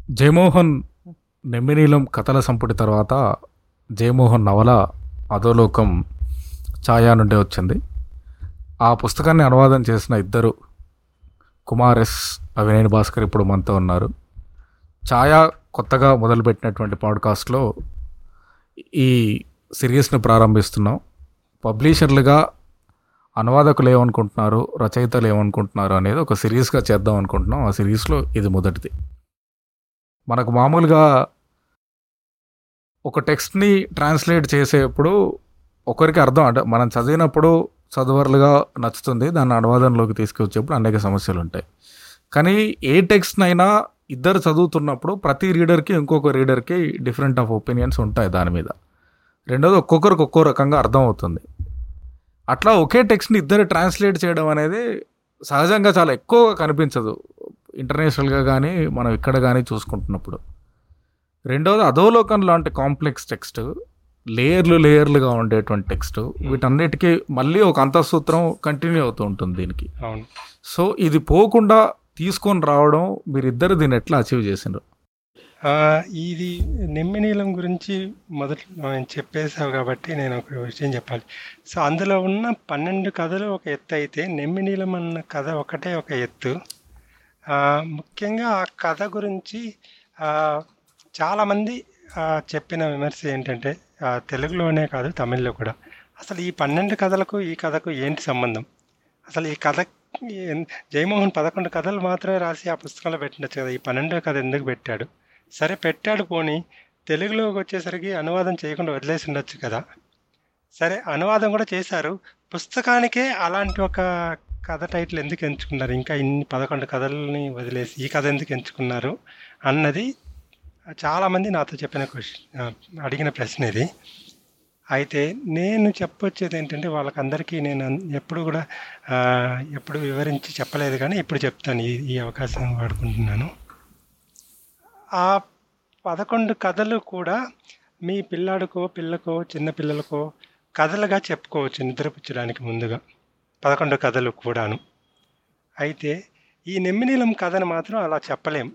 జయమోహన్ నెమ్మినీలం కథల సంపుటి తర్వాత జయమోహన్ నవల అధోలోకం ఛాయా నుండి వచ్చింది. ఆ పుస్తకాన్ని అనువాదం చేసిన ఇద్దరు కుమార్ ఎస్ అవినేని భాస్కర్ ఇప్పుడు మనతో ఉన్నారు. ఛాయా కొత్తగా మొదలుపెట్టినటువంటి పాడ్కాస్ట్లో ఈ సిరీస్ని ప్రారంభిస్తున్నాం. పబ్లిషర్లుగా అనువాదకులు ఏమనుకుంటున్నారు, రచయితలు ఏమనుకుంటున్నారు అనేది ఒక సిరీస్గా చేద్దాం అనుకుంటున్నాం. ఆ సిరీస్లో ఇది మొదటిది. మనకు మామూలుగా ఒక టెక్స్ట్ని ట్రాన్స్లేట్ చేసేప్పుడు ఒకరికి అర్థం, అంటే మనం చదివినప్పుడు చదువర్లుగా నచ్చుతుంది, దాన్ని అనువాదంలోకి తీసుకొచ్చేప్పుడు అనేక సమస్యలు ఉంటాయి. కానీ ఏ టెక్స్ట్నైనా ఇద్దరు చదువుతున్నప్పుడు ప్రతి రీడర్కి ఇంకొక రీడర్కి డిఫరెంట్ ఆఫ్ ఒపీనియన్స్ ఉంటాయి దాని మీద. రెండోది ఒక్కొక్కరికి ఒక్కో రకంగా అర్థం అవుతుంది. అట్లా ఒకే టెక్స్ట్ని ఇద్దరు ట్రాన్స్లేట్ చేయడం అనేది సహజంగా చాలా ఎక్కువగా కనిపించదు ఇంటర్నేషనల్గా కానీ మనం ఇక్కడ కానీ చూసుకుంటున్నప్పుడు. రెండవది అధోలోకం లాంటి కాంప్లెక్స్ టెక్స్ట్, లేయర్లుగా ఉండేటువంటి టెక్స్ట్, వీటన్నిటికీ మళ్ళీ ఒక అంతఃసూత్రం కంటిన్యూ అవుతూ ఉంటుంది దీనికి. అవును. సో ఇది పోకుండా తీసుకొని రావడం, మీరిద్దరు దీన్ని ఎట్లా అచీవ్ చేసిండ్రు? ఇది నెమ్మినీలం గురించి మొదట చెప్పేసావు కాబట్టి నేను ఒక విషయం చెప్పాలి. సో అందులో ఉన్న 12 కథలు ఒక ఎత్తు అయితే, నెమ్మినీలం అన్న కథ ఒకటే ఒక ఎత్తు. ముఖ్యంగా ఆ కథ గురించి చాలామంది చెప్పిన విమర్శ ఏంటంటే, తెలుగులోనే కాదు తమిళ్లో కూడా, అసలు ఈ 12 కథలకు ఈ కథకు ఏంటి సంబంధం? అసలు ఈ కథ జయమోహన్ 11 కథలు మాత్రమే రాసి ఆ పుస్తకంలో పెట్టిండొచ్చు కదా, ఈ 12 కథ ఎందుకు పెట్టాడు? సరే పెట్టాడు, పోనీ తెలుగులోకి వచ్చేసరికి అనువాదం చేయకుండా వదిలేసి ఉండొచ్చు కదా. సరే అనువాదం కూడా చేశారు, పుస్తకానికే అలాంటి ఒక కథ టైటిల్ ఎందుకు ఎంచుకున్నారు? ఇంకా ఇన్ని 11 కథలని వదిలేసి ఈ కథ ఎందుకు ఎంచుకున్నారు అన్నది చాలామంది నాతో చెప్పిన అడిగిన ప్రశ్న ఇది. అయితే నేను చెప్పొచ్చేది ఏంటంటే, వాళ్ళకందరికీ నేను ఎప్పుడు వివరించి చెప్పలేదు, కానీ ఇప్పుడు చెప్తాను, ఈ అవకాశం వాడుకుంటున్నాను. ఆ 11 కథలు కూడా మీ పిల్లాడికో పిల్లకో చిన్నపిల్లలకో కథలుగా చెప్పుకోవచ్చు నిద్రపుచ్చడానికి ముందుగా, 11 కథలు కూడాను. అయితే ఈ నెమ్మినీలం కథను మాత్రం అలా చెప్పలేం.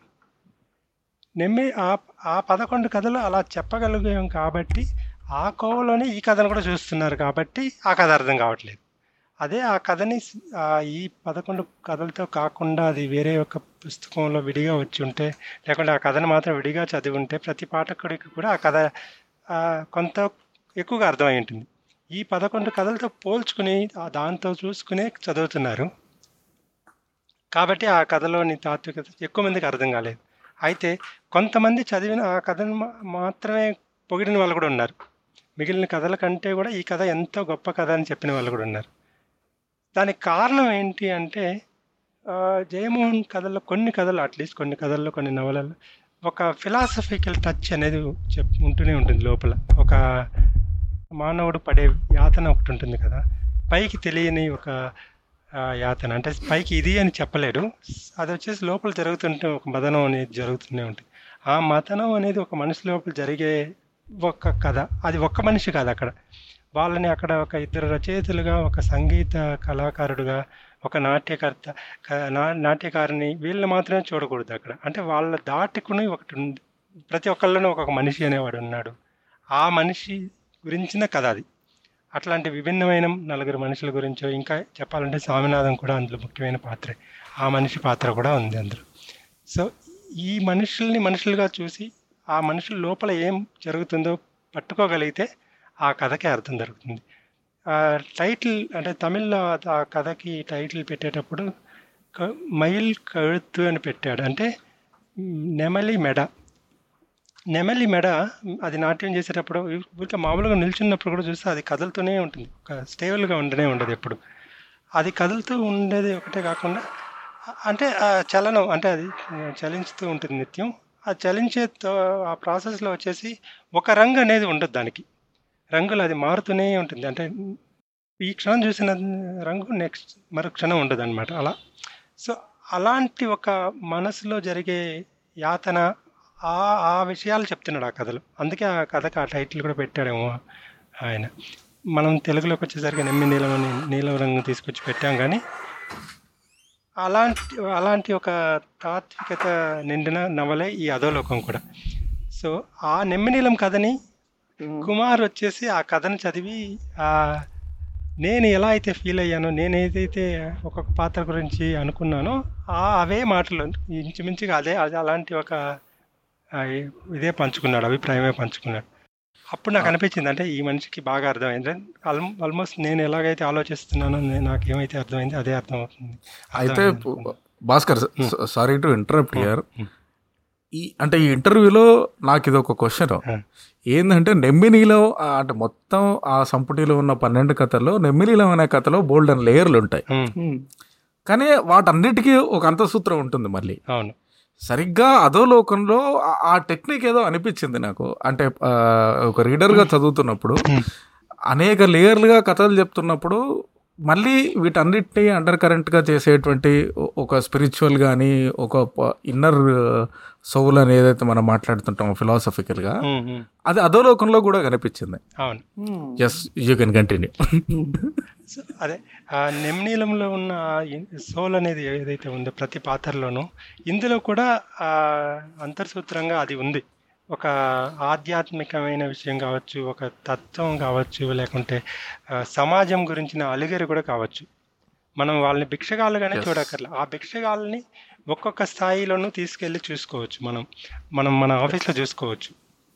ఆ 11 కథలు అలా చెప్పగలిగాం కాబట్టి ఆ కోవలోనే ఈ కథను కూడా చూస్తున్నారు కాబట్టి ఆ కథ అర్థం కావట్లేదు. అదే ఆ కథని ఈ 11 కథలతో కాకుండా అది వేరే ఒక పుస్తకంలో విడిగా వచ్చి ఉంటే, లేకుంటే ఆ కథను మాత్రం విడిగా చదివి ఉంటే, ప్రతి పాఠకుడికి కూడా ఆ కథ కొంత ఎక్కువగా అర్థమై ఉంటుంది. ఈ 11 కథలతో పోల్చుకుని దాంతో చూసుకునే చదువుతున్నారు కాబట్టి ఆ కథలోని తాత్వికత ఎక్కువ మందికి అర్థం కాలేదు. అయితే కొంతమంది చదివిన ఆ కథను మాత్రమే పొగిడిన వాళ్ళు కూడా ఉన్నారు. మిగిలిన కథల కంటే కూడా ఈ కథ ఎంతో గొప్ప కథ అని చెప్పిన వాళ్ళు కూడా ఉన్నారు. దానికి కారణం ఏంటి అంటే, జయమోహన్ కథల్లో కొన్ని కథల్లో కొన్ని నవలల్లో ఒక ఫిలాసఫికల్ టచ్ అనేది ఉంటూనే ఉంటుంది లోపల. ఒక మానవుడు పడే యాతన ఒకటి ఉంటుంది కదా, పైకి తెలియని ఒక యాతన, అంటే పైకి ఇది అని చెప్పలేడు, అది వచ్చేసి లోపల జరుగుతుంటే ఒక మదనం అనేది జరుగుతూనే ఉంటుంది. ఆ మదనం అనేది ఒక మనిషి లోపల జరిగే ఒక కథ. అది ఒక్క మనిషి కాదు, అక్కడ వాళ్ళని అక్కడ ఒక ఇద్దరు రచయితలుగా, ఒక సంగీత కళాకారుడుగా, ఒక నాట్యకారిని, వీళ్ళని మాత్రమే చూడకూడదు అక్కడ. అంటే వాళ్ళ దాటుకుని ఒకటి ఉంది, ప్రతి ఒక్కళ్ళను ఒక్కొక్క మనిషి అనేవాడు ఉన్నాడు. ఆ మనిషి గురించిన కథ అది. అట్లాంటి విభిన్నమైన 4 మనుషుల గురించో, ఇంకా చెప్పాలంటే స్వామినాథన్ కూడా అందులో ముఖ్యమైన పాత్రే, ఆ మనిషి పాత్ర కూడా ఉంది అందులో. సో ఈ మనుషుల్ని మనుషులుగా చూసి ఆ మనుషుల లోపల ఏం జరుగుతుందో పట్టుకోగలిగితే ఆ కథకి అర్థం దొరుకుతుంది. టైటిల్ అంటే తమిళ్లో ఆ కథకి టైటిల్ పెట్టేటప్పుడు మైల్ కழுத்து అని పెట్టాడు. అంటే నెమలి మెడ. అది నాట్యం చేసేటప్పుడు ఊరికే మామూలుగా నిల్చున్నప్పుడు కూడా చూస్తే అది కదులుతూనే ఉంటుంది, ఒక స్టేబుల్గా ఉండదు ఎప్పుడు. అది కదులుతూ ఉండేది ఒకటే కాకుండా, అంటే ఆ చలనం, అంటే అది చలించుతూ ఉంటుంది నిత్యం. ఆ చలించే ఆ ప్రాసెస్లో వచ్చేసి ఒక రంగు అనేది ఉండదు దానికి, రంగులు అది మారుతూనే ఉంటుంది. అంటే ఈ క్షణం చూసిన రంగు నెక్స్ట్ మరో క్షణం ఉండదు అనమాట అలా. సో అలాంటి ఒక మనసులో జరిగే యాతన, ఆ విషయాలు చెప్తున్నాడు ఆ కథలు. అందుకే ఆ కథకు ఆ టైటిల్ కూడా పెట్టాడేమో ఆయన. మనం తెలుగులోకి వచ్చేసరికి నెమ్మి నీలం అని నీలం రంగు తీసుకొచ్చి పెట్టాం, కానీ అలాంటి అలాంటి ఒక తాత్వికత నిండిన నవలే ఈ అధోలోకం కూడా. సో ఆ నెమ్మినీలం కథని కుమార్ వచ్చేసి ఆ కథను చదివి నేను ఎలా అయితే ఫీల్ అయ్యానో, నేను ఏదైతే ఒక్కొక్క పాత్ర గురించి అనుకున్నానో అవే మాటలు ఇంచుమించుగా అదే అలాంటి ఒక ఇదే పంచుకున్నాడు, అభిప్రాయమే పంచుకున్నాడు. అప్పుడు నాకు అనిపించింది, అంటే ఈ మనిషికి బాగా అర్థమైంది. ఆల్మోస్ట్ నేను ఎలాగైతే ఆలోచిస్తున్నానో నాకు ఏమైతే అర్థమైంది అదే అర్థమవుతుంది. అయితే Bhaskar, sorry to interrupt here, అంటే ఈ ఇంటర్వ్యూలో నాకు ఇది ఒక క్వశ్చన్ ఏంటంటే, నెమ్మినీలం అంటే మొత్తం ఆ సంపుటిలో ఉన్న 12 కథల్లో నెమ్మినీలం అనే కథలో బోల్డ్ అని లేయర్లు ఉంటాయి, కానీ వాటన్నిటికీ ఒక అంతసూత్రం ఉంటుంది మళ్ళీ. అవును, సరిగ్గా అధోలోకంలో ఆ టెక్నిక్ ఏదో అనిపించింది నాకు. అంటే ఒక రీడర్గా చదువుతున్నప్పుడు అనేక లేయర్లుగా కథలు చెప్తున్నప్పుడు మళ్ళీ వీటన్నిటినీ అండర్ కరెంట్గా చేసేటువంటి ఒక స్పిరిచువల్ కానీ ఒక ఇన్నర్ సోల్ అని ఏదైతే మనం మాట్లాడుతుంటామో ఫిలాసఫికల్గా, అది అధోలోకంలో కూడా కనిపించింది. అవును, ఎస్, యూ కెన్ కంటిన్యూ. అదే నెమ్నీలంలో ఉన్న సోల్ అనేది ఏదైతే ఉందో ప్రతి పాత్రలోనూ, ఇందులో కూడా అంతర్సూత్రంగా అది ఉంది. ఒక ఆధ్యాత్మికమైన విషయం కావచ్చు, ఒక తత్వం కావచ్చు, లేకుంటే సమాజం గురించిన అలిగరి కూడా కావచ్చు. మనం వాళ్ళని భిక్షగాళ్ళుగానే చూడక్కర్లా, ఆ భిక్షగాళ్ళని ఒక్కొక్క స్థాయిలోనూ తీసుకెళ్ళి చూసుకోవచ్చు. మనం మన ఆఫీస్లో చూసుకోవచ్చు.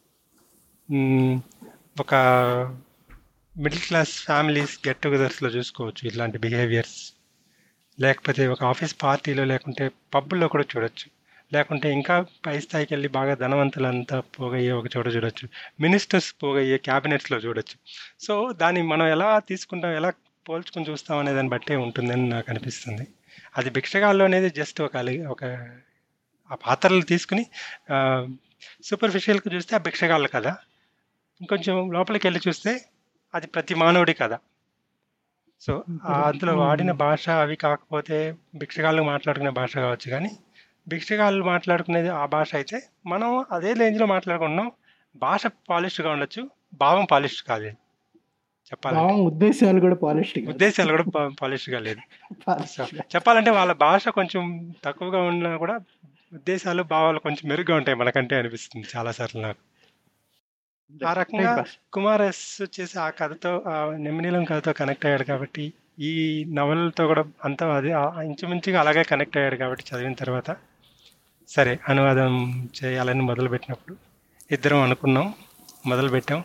ఒక మిడిల్ క్లాస్ ఫ్యామిలీస్ గెట్ టుగెదర్స్లో చూసుకోవచ్చు ఇట్లాంటి బిహేవియర్స్. లేకపోతే ఒక ఆఫీస్ పార్టీలో, లేకుంటే పబ్బుల్లో కూడా చూడొచ్చు. లేకుంటే ఇంకా పై స్థాయికి వెళ్ళి బాగా ధనవంతులంతా పోగయ్యే ఒక చోట చూడొచ్చు. మినిస్టర్స్ పోగయ్యే క్యాబినెట్స్లో చూడొచ్చు. సో దాన్ని మనం ఎలా తీసుకుంటాం, ఎలా పోల్చుకుని చూస్తాం అనే దాన్ని బట్టే ఉంటుందని నాకు అనిపిస్తుంది. అది భిక్షగాళ్ళు అనేది జస్ట్ ఒక ఆ పాత్రలు తీసుకుని సూపర్ఫిషియల్గా చూస్తే ఆ భిక్షగాళ్ళు కదా, ఇంకొంచెం లోపలికి వెళ్ళి చూస్తే అది ప్రతి మానవుడి కదా. సో అందులో వాడిన భాష అవి కాకపోతే భిక్షగాళ్ళు మాట్లాడుకునే భాష కావచ్చు, కానీ భిక్షగాళ్ళు మాట్లాడుకునేది ఆ భాష అయితే మనం అదే రేంజ్లో మాట్లాడుకుంటున్నాం. భాష పాలిష్డ్గా ఉండొచ్చు, భావం పాలిష్డ్ కాదు. చెప్పాలంటే ఉద్దేశాలు కూడా పాలిష్డ్గా లేదు. చెప్పాలంటే వాళ్ళ భాష కొంచెం తక్కువగా ఉన్నా కూడా ఉద్దేశాలు, భావాలు కొంచెం మెరుగ్గా ఉంటాయి మనకంటే అనిపిస్తుంది చాలాసార్లు నాకు. ఆ రకంగా కుమార్ ఎస్ వచ్చేసి ఆ కథతో, ఆ నెమ్మినీలం కథతో కనెక్ట్ అయ్యాడు కాబట్టి, ఈ నవలతో కూడా అంతా అది ఇంచుమించుగా అలాగే కనెక్ట్ అయ్యాడు కాబట్టి, చదివిన తర్వాత సరే అనువాదం చేయాలని మొదలుపెట్టినప్పుడు ఇద్దరం అనుకున్నాం, మొదలుపెట్టాం.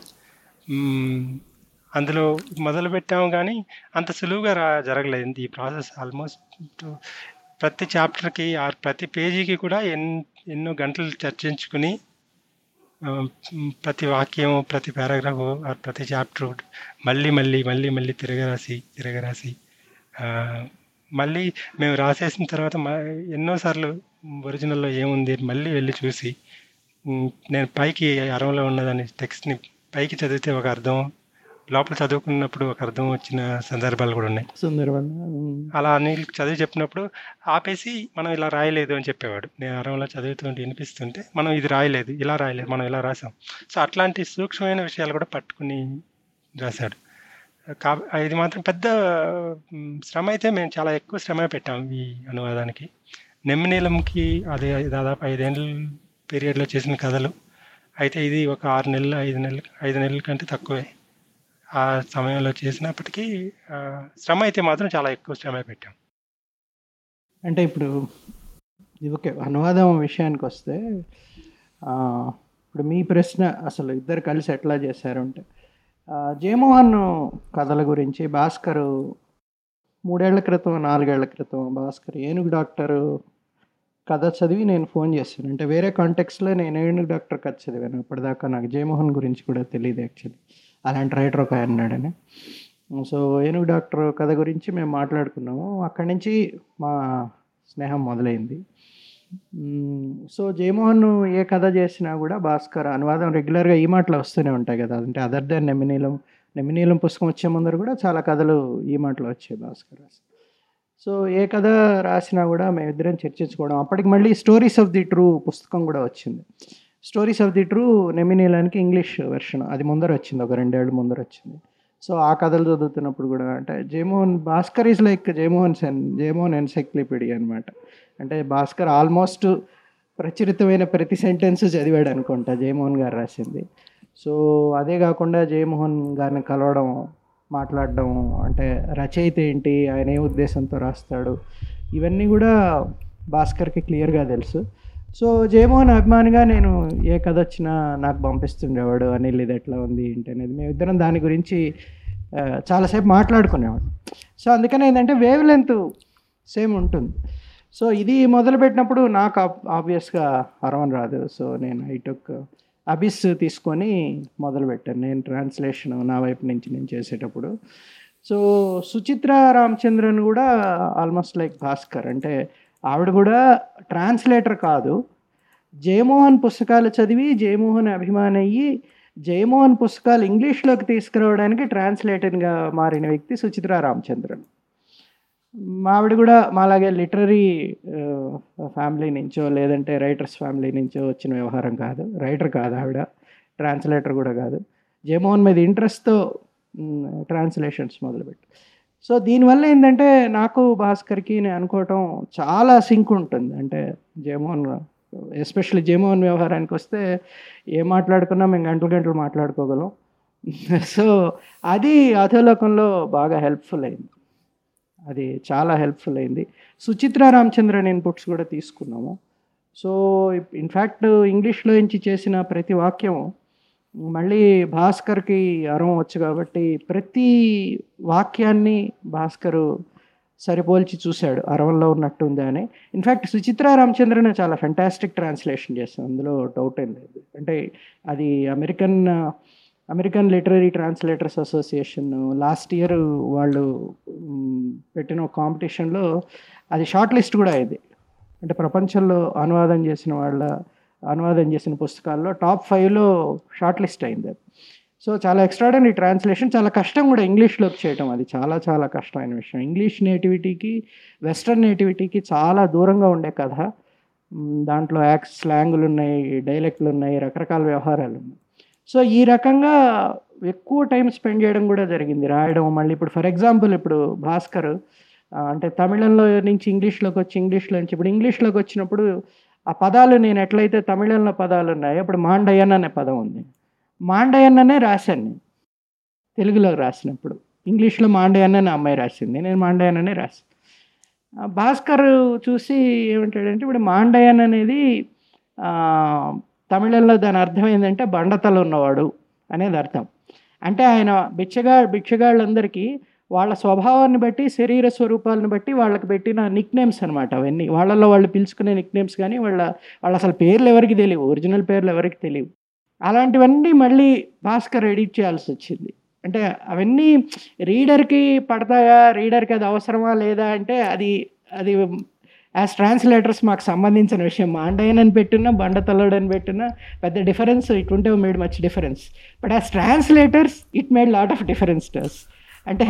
అందులో మొదలుపెట్టాము, కానీ అంత సులువుగా జరగలేదు ఈ ప్రాసెస్. ఆల్మోస్ట్ ప్రతి చాప్టర్కి, ప్రతి పేజీకి కూడా ఎన్నో గంటలు చర్చించుకుని, ప్రతి వాక్యం, ప్రతి పారాగ్రాఫ్, ప్రతి చాప్టర్ మళ్ళీ తిరగరాసి మళ్ళీ మేము రాసేసిన తర్వాత ఎన్నోసార్లు ఒరిజినల్లో ఏముంది మళ్ళీ వెళ్ళి చూసి, నేను పైకి అరంలో ఉన్నదాన్ని టెక్స్ట్ని పైకి చదివితే ఒక అర్థం, లోపల చదువుకున్నప్పుడు ఒక అర్థం వచ్చిన సందర్భాలు కూడా ఉన్నాయి. అలా అనిల్ చదివి చెప్పినప్పుడు ఆపేసి మనం ఇలా రాయలేదు అని చెప్పేవాడు. నేను అరంలో చదువుతుంటే వినిపిస్తుంటే, మనం ఇది రాయలేదు, ఇలా రాయలేదు, మనం ఇలా రాసాం. సో అట్లాంటి సూక్ష్మమైన విషయాలు కూడా పట్టుకుని రాశాడు. ఇది మాత్రం పెద్ద శ్రమ అయితే మేము చాలా ఎక్కువ శ్రమ పెట్టాము ఈ అనువాదానికి. నెమ్మినీలంకి అది దాదాపు 5 ఏళ్ళ పీరియడ్లో చేసిన కథలు అయితే, ఇది ఒక 6 నెలలు 5 నెలల కంటే తక్కువే ఆ సమయంలో చేసినప్పటికీ శ్రమ అయితే మాత్రం చాలా ఎక్కువ శ్రమ పెట్టాం. అంటే ఇప్పుడు ఓకే, అనువాదం విషయానికి వస్తే, ఇప్పుడు మీ ప్రశ్న అసలు ఇద్దరు కలిసి ఎట్లా చేశారు అంటే, జయమోహన్ కథల గురించి భాస్కర్ 3 ఏళ్ల క్రితం 4 ఏళ్ల క్రితం భాస్కర్ ఏనుగు డాక్టరు కథ చదివి నేను ఫోన్ చేశాను. అంటే వేరే కాంటెక్స్లో నేను ఏనుగు డాక్టర్ కథ చదివాను. అప్పటిదాకా నాకు జయమోహన్ గురించి కూడా తెలియదు యాక్చువల్లీ, అలాంటి రైటర్ ఒక ఆయన ఉన్నాడని. సో ఏనుగు డాక్టర్ కథ గురించి మేము మాట్లాడుకున్నాము. అక్కడి నుంచి మా స్నేహం మొదలైంది. సో జయమోహన్ ఏ కథ చేసినా కూడా భాస్కర్ అనువాదం రెగ్యులర్గా ఈ మాటలు వస్తూనే ఉంటాయి కదా. అంటే అదర్ దాన్ నెమ్మినీలం పుస్తకం వచ్చే ముందర కూడా చాలా కథలు ఈ మాటలు వచ్చాయి భాస్కర్. సో ఏ కథ రాసినా కూడా మేమిద్దరం చర్చించుకోవడం. అప్పటికి మళ్ళీ స్టోరీస్ ఆఫ్ ది ట్రూ పుస్తకం కూడా వచ్చింది. స్టోరీస్ ఆఫ్ ది ట్రూ నెమ్మినీలానికి ఇంగ్లీష్ వెర్షన్ అది ముందర వచ్చింది, ఒక 2 ఏళ్ళ ముందర వచ్చింది. సో ఆ కథలు చదువుతున్నప్పుడు కూడా అంటే Jayamohan Bhaskar is like Jayamohan encyclopedia అనమాట. అంటే భాస్కర్ ఆల్మోస్ట్ ప్రచురితమైన ప్రతి సెంటెన్స్ చదివాడు అనుకుంటా జయమోహన్ గారు రాసింది. సో అదే కాకుండా జయమోహన్ గారిని కలవడం, మాట్లాడడం, అంటే రచయిత ఏంటి, ఆయన ఏ ఉద్దేశంతో రాస్తాడు, ఇవన్నీ కూడా భాస్కర్కి క్లియర్గా తెలుసు. సో జయమోహన్ అభిమానిగా నేను ఏ కథ వచ్చినా నాకు పంపిస్తుండేవాడు, అనిల్ ఇది ఎట్లా ఉంది ఏంటి అనేది. మేమిద్దరం దాని గురించి చాలాసేపు మాట్లాడుకునేవాడు. సో అందుకని ఏంటంటే వేవ్ లెంత్ సేమ్ ఉంటుంది. సో ఇది మొదలుపెట్టినప్పుడు నాకు ఆబ్వియస్గా అరవన్ రాదు. సో నేను ఐటొక్ అబిస్ తీసుకొని మొదలుపెట్టాను నేను ట్రాన్స్లేషన్ నా వైపు నుంచి నేను చేసేటప్పుడు. సో సుచిత్ర రామచంద్రన్ కూడా ఆల్మోస్ట్ లైక్ భాస్కర్. అంటే ఆవిడ కూడా ట్రాన్స్లేటర్ కాదు, జయమోహన్ పుస్తకాలు చదివి జయమోహన్ అభిమాని అయ్యి జయమోహన్ పుస్తకాలు ఇంగ్లీష్లోకి తీసుకురావడానికి ట్రాన్స్లేటర్గా మారిన వ్యక్తి సుచిత్ర రామచంద్రన్. ఆవిడ కూడా మాలాగే లిటరరీ ఫ్యామిలీ నుంచో లేదంటే రైటర్స్ ఫ్యామిలీ నుంచో వచ్చిన వ్యవహారం కాదు. రైటర్ కాదు ఆవిడ, ట్రాన్స్లేటర్ కూడా కాదు. జయమోహన్ మీద ఇంట్రెస్ట్తో ట్రాన్స్లేషన్స్ మొదలుపెట్టి. సో దీనివల్ల ఏంటంటే నాకు భాస్కర్కి నేను అనుకోవటం చాలా సింక్ ఉంటుంది. అంటే జయమోహన్, ఎస్పెషల్లీ జయమోహన్ వ్యవహారానికి వస్తే ఏం మాట్లాడుకున్నా మేము గంటలు మాట్లాడుకోగలం. సో అది అధోలోకంలో బాగా హెల్ప్ఫుల్ అయింది, అది చాలా హెల్ప్ఫుల్ అయింది. సుచిత్ర రామచంద్రన్ ఇన్పుట్స్ కూడా తీసుకున్నాము. సో ఇన్ఫ్యాక్ట్ ఇంగ్లీష్లో నుంచి చేసిన ప్రతి వాక్యం మళ్ళీ భాస్కర్కి అరం వచ్చు కాబట్టి ప్రతి వాక్యాన్ని భాస్కరు సరిపోల్చి చూశాడు అరవంలో ఉన్నట్టుందా అని. ఇన్ఫ్యాక్ట్ సుచిత్ర రామచంద్రన్ చాలా ఫెంటాస్టిక్ ట్రాన్స్లేషన్ చేస్తాను, అందులో డౌట్ ఏం లేదు. అంటే అది American literary translators association last year వాళ్ళు పెట్టిన ఒక కాంపిటీషన్లో అది షార్ట్ లిస్ట్ కూడా అయింది. అంటే ప్రపంచంలో అనువాదం చేసిన పుస్తకాల్లో టాప్ 5లో షార్ట్ లిస్ట్ అయింది. సో చాలా ఎక్స్ట్రాడనరీ ట్రాన్స్లేషన్, చాలా కష్టం కూడా ఇంగ్లీష్లోకి చేయటం, అది చాలా చాలా కష్టమైన విషయం. ఇంగ్లీష్ నేటివిటీకి వెస్ట్రన్ నేటివిటీకి చాలా దూరంగా ఉండే కథ. దాంట్లో స్లాంగులు ఉన్నాయి, డైలెక్ట్లు ఉన్నాయి, రకరకాల వ్యవహారాలు ఉన్నాయి. సో ఈ రకంగా ఎక్కువ టైం స్పెండ్ చేయడం కూడా జరిగింది, రాయడం. మళ్ళీ ఇప్పుడు ఫర్ ఎగ్జాంపుల్ ఇప్పుడు భాస్కర్ అంటే తమిళంలో నుంచి ఇంగ్లీష్లోకి వచ్చి ఇప్పుడు ఇంగ్లీష్లోకి వచ్చినప్పుడు ఆ పదాలు నేను ఎట్లయితే తమిళంలో పదాలు ఉన్నాయో ఇప్పుడు మాండయన్ అనే పదం ఉంది, మాండయన్ అనే రాశాను నేను తెలుగులో రాసినప్పుడు. ఇంగ్లీష్లో మాండయన్ అనే అమ్మాయి రాసింది, నేను మాండయన్ అనే రాశాను. భాస్కర్ చూసి ఏమంటాడంటే ఇప్పుడు మాండయన్ అనేది తమిళంలో దాని అర్థం ఏంటంటే బండతలు ఉన్నవాడు అనేది అర్థం. అంటే ఆయన భిక్షగాళ్ళందరికీ వాళ్ళ స్వభావాన్ని బట్టి, శరీర స్వరూపాలను బట్టి వాళ్ళకి పెట్టిన నిక్ నేమ్స్ అనమాట అవన్నీ. వాళ్ళల్లో వాళ్ళు పిలుచుకునే నిక్ నేమ్స్, కానీ వాళ్ళ అసలు పేర్లు ఎవరికి తెలియవు, ఒరిజినల్ పేర్లు ఎవరికి తెలియవు. అలాంటివన్నీ మళ్ళీ భాస్కర్ ఎడిట్ చేయాల్సి వచ్చింది. అంటే అవన్నీ రీడర్కి పడతాయా, రీడర్కి అది అవసరమా లేదా అంటే అది యాజ్ ట్రాన్స్లేటర్స్ మాకు సంబంధించిన విషయం. మాండయన్ అని పెట్టినా బండతల్లుడు అని పెట్టినా పెద్ద డిఫరెన్స్ ఇట్ ఉంటే made much difference, but as translators it made lot of difference to us. అంటే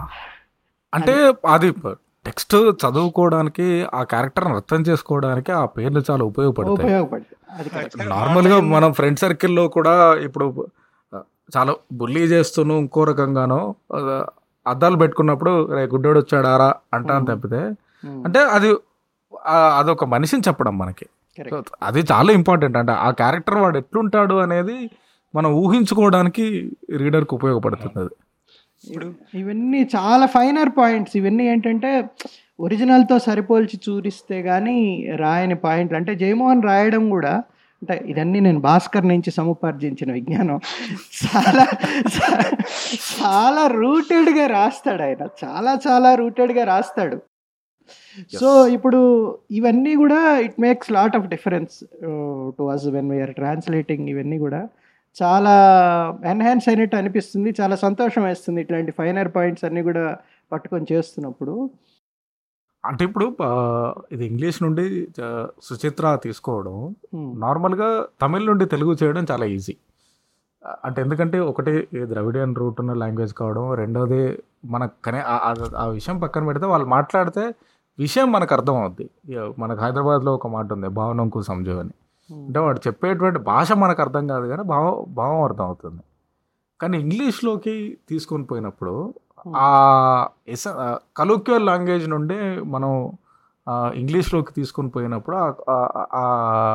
అది టెక్స్ట్ చదువుకోవడానికి, ఆ క్యారెక్టర్ని అర్థం చేసుకోవడానికి ఆ పేర్లు చాలా ఉపయోగపడతాయి. నార్మల్గా మనం ఫ్రెండ్ సర్కిల్లో కూడా ఇప్పుడు చాలా బుల్లీ చేస్తూను ఇంకో రకంగానో అద్దాలు పెట్టుకున్నప్పుడు గుడ్డోడు వచ్చాడారా అంటాను తప్పితే, అంటే అదొక మనిషిని చెప్పడం మనకి, అది చాలా ఇంపార్టెంట్. అంటే ఆ క్యారెక్టర్ వాడు ఎట్లుంటాడు అనేది మనం ఊహించుకోవడానికి రీడర్కి ఉపయోగపడుతుంది. అది ఇవన్నీ చాలా ఫైనర్ పాయింట్స్. ఇవన్నీ ఏంటంటే ఒరిజినల్తో సరిపోల్చి చూరిస్తే కానీ రాయని పాయింట్లు. అంటే జయమోహన్ రాయడం కూడా, అంటే ఇదన్నీ నేను భాస్కర్ నుంచి సముపార్జించిన విజ్ఞానం, చాలా చాలా రూటెడ్గా రాస్తాడు ఆయన, చాలా రూటెడ్గా రాస్తాడు. సో ఇప్పుడు ఇవన్నీ కూడా it makes lot of difference to us when we are translating. ఇవన్నీ కూడా చాలా ఎన్హాన్స్ అయినట్టు అనిపిస్తుంది, చాలా సంతోషం వేస్తుంది ఇట్లాంటి ఫైనర్ పాయింట్స్ అన్నీ కూడా పట్టుకొని చేస్తున్నప్పుడు. అంటే ఇప్పుడు ఇది ఇంగ్లీష్ నుండి సుచిత్ర తీసుకోవడం, నార్మల్గా తమిళ్ నుండి తెలుగు చేయడం చాలా ఈజీ. అంటే ఎందుకంటే ఒకటి ద్రవిడియన్ రూట్ ఉన్న లాంగ్వేజ్ కావడం, రెండోది మనకు ఆ విషయం పక్కన పెడితే వాళ్ళు మాట్లాడితే విషయం మనకు అర్థం అవుద్ది. మనకు హైదరాబాద్లో ఒక మాట ఉంది, భావనంకు సంజో అని. అంటే వాడు చెప్పేటువంటి భాష మనకు అర్థం కాదు కానీ భావం అర్థం అవుతుంది. కానీ ఇంగ్లీష్లోకి తీసుకొని పోయినప్పుడు ఆ కలోక్యువల్ లాంగ్వేజ్ నుండి మనం ఇంగ్లీష్లోకి తీసుకొని పోయినప్పుడు ఆ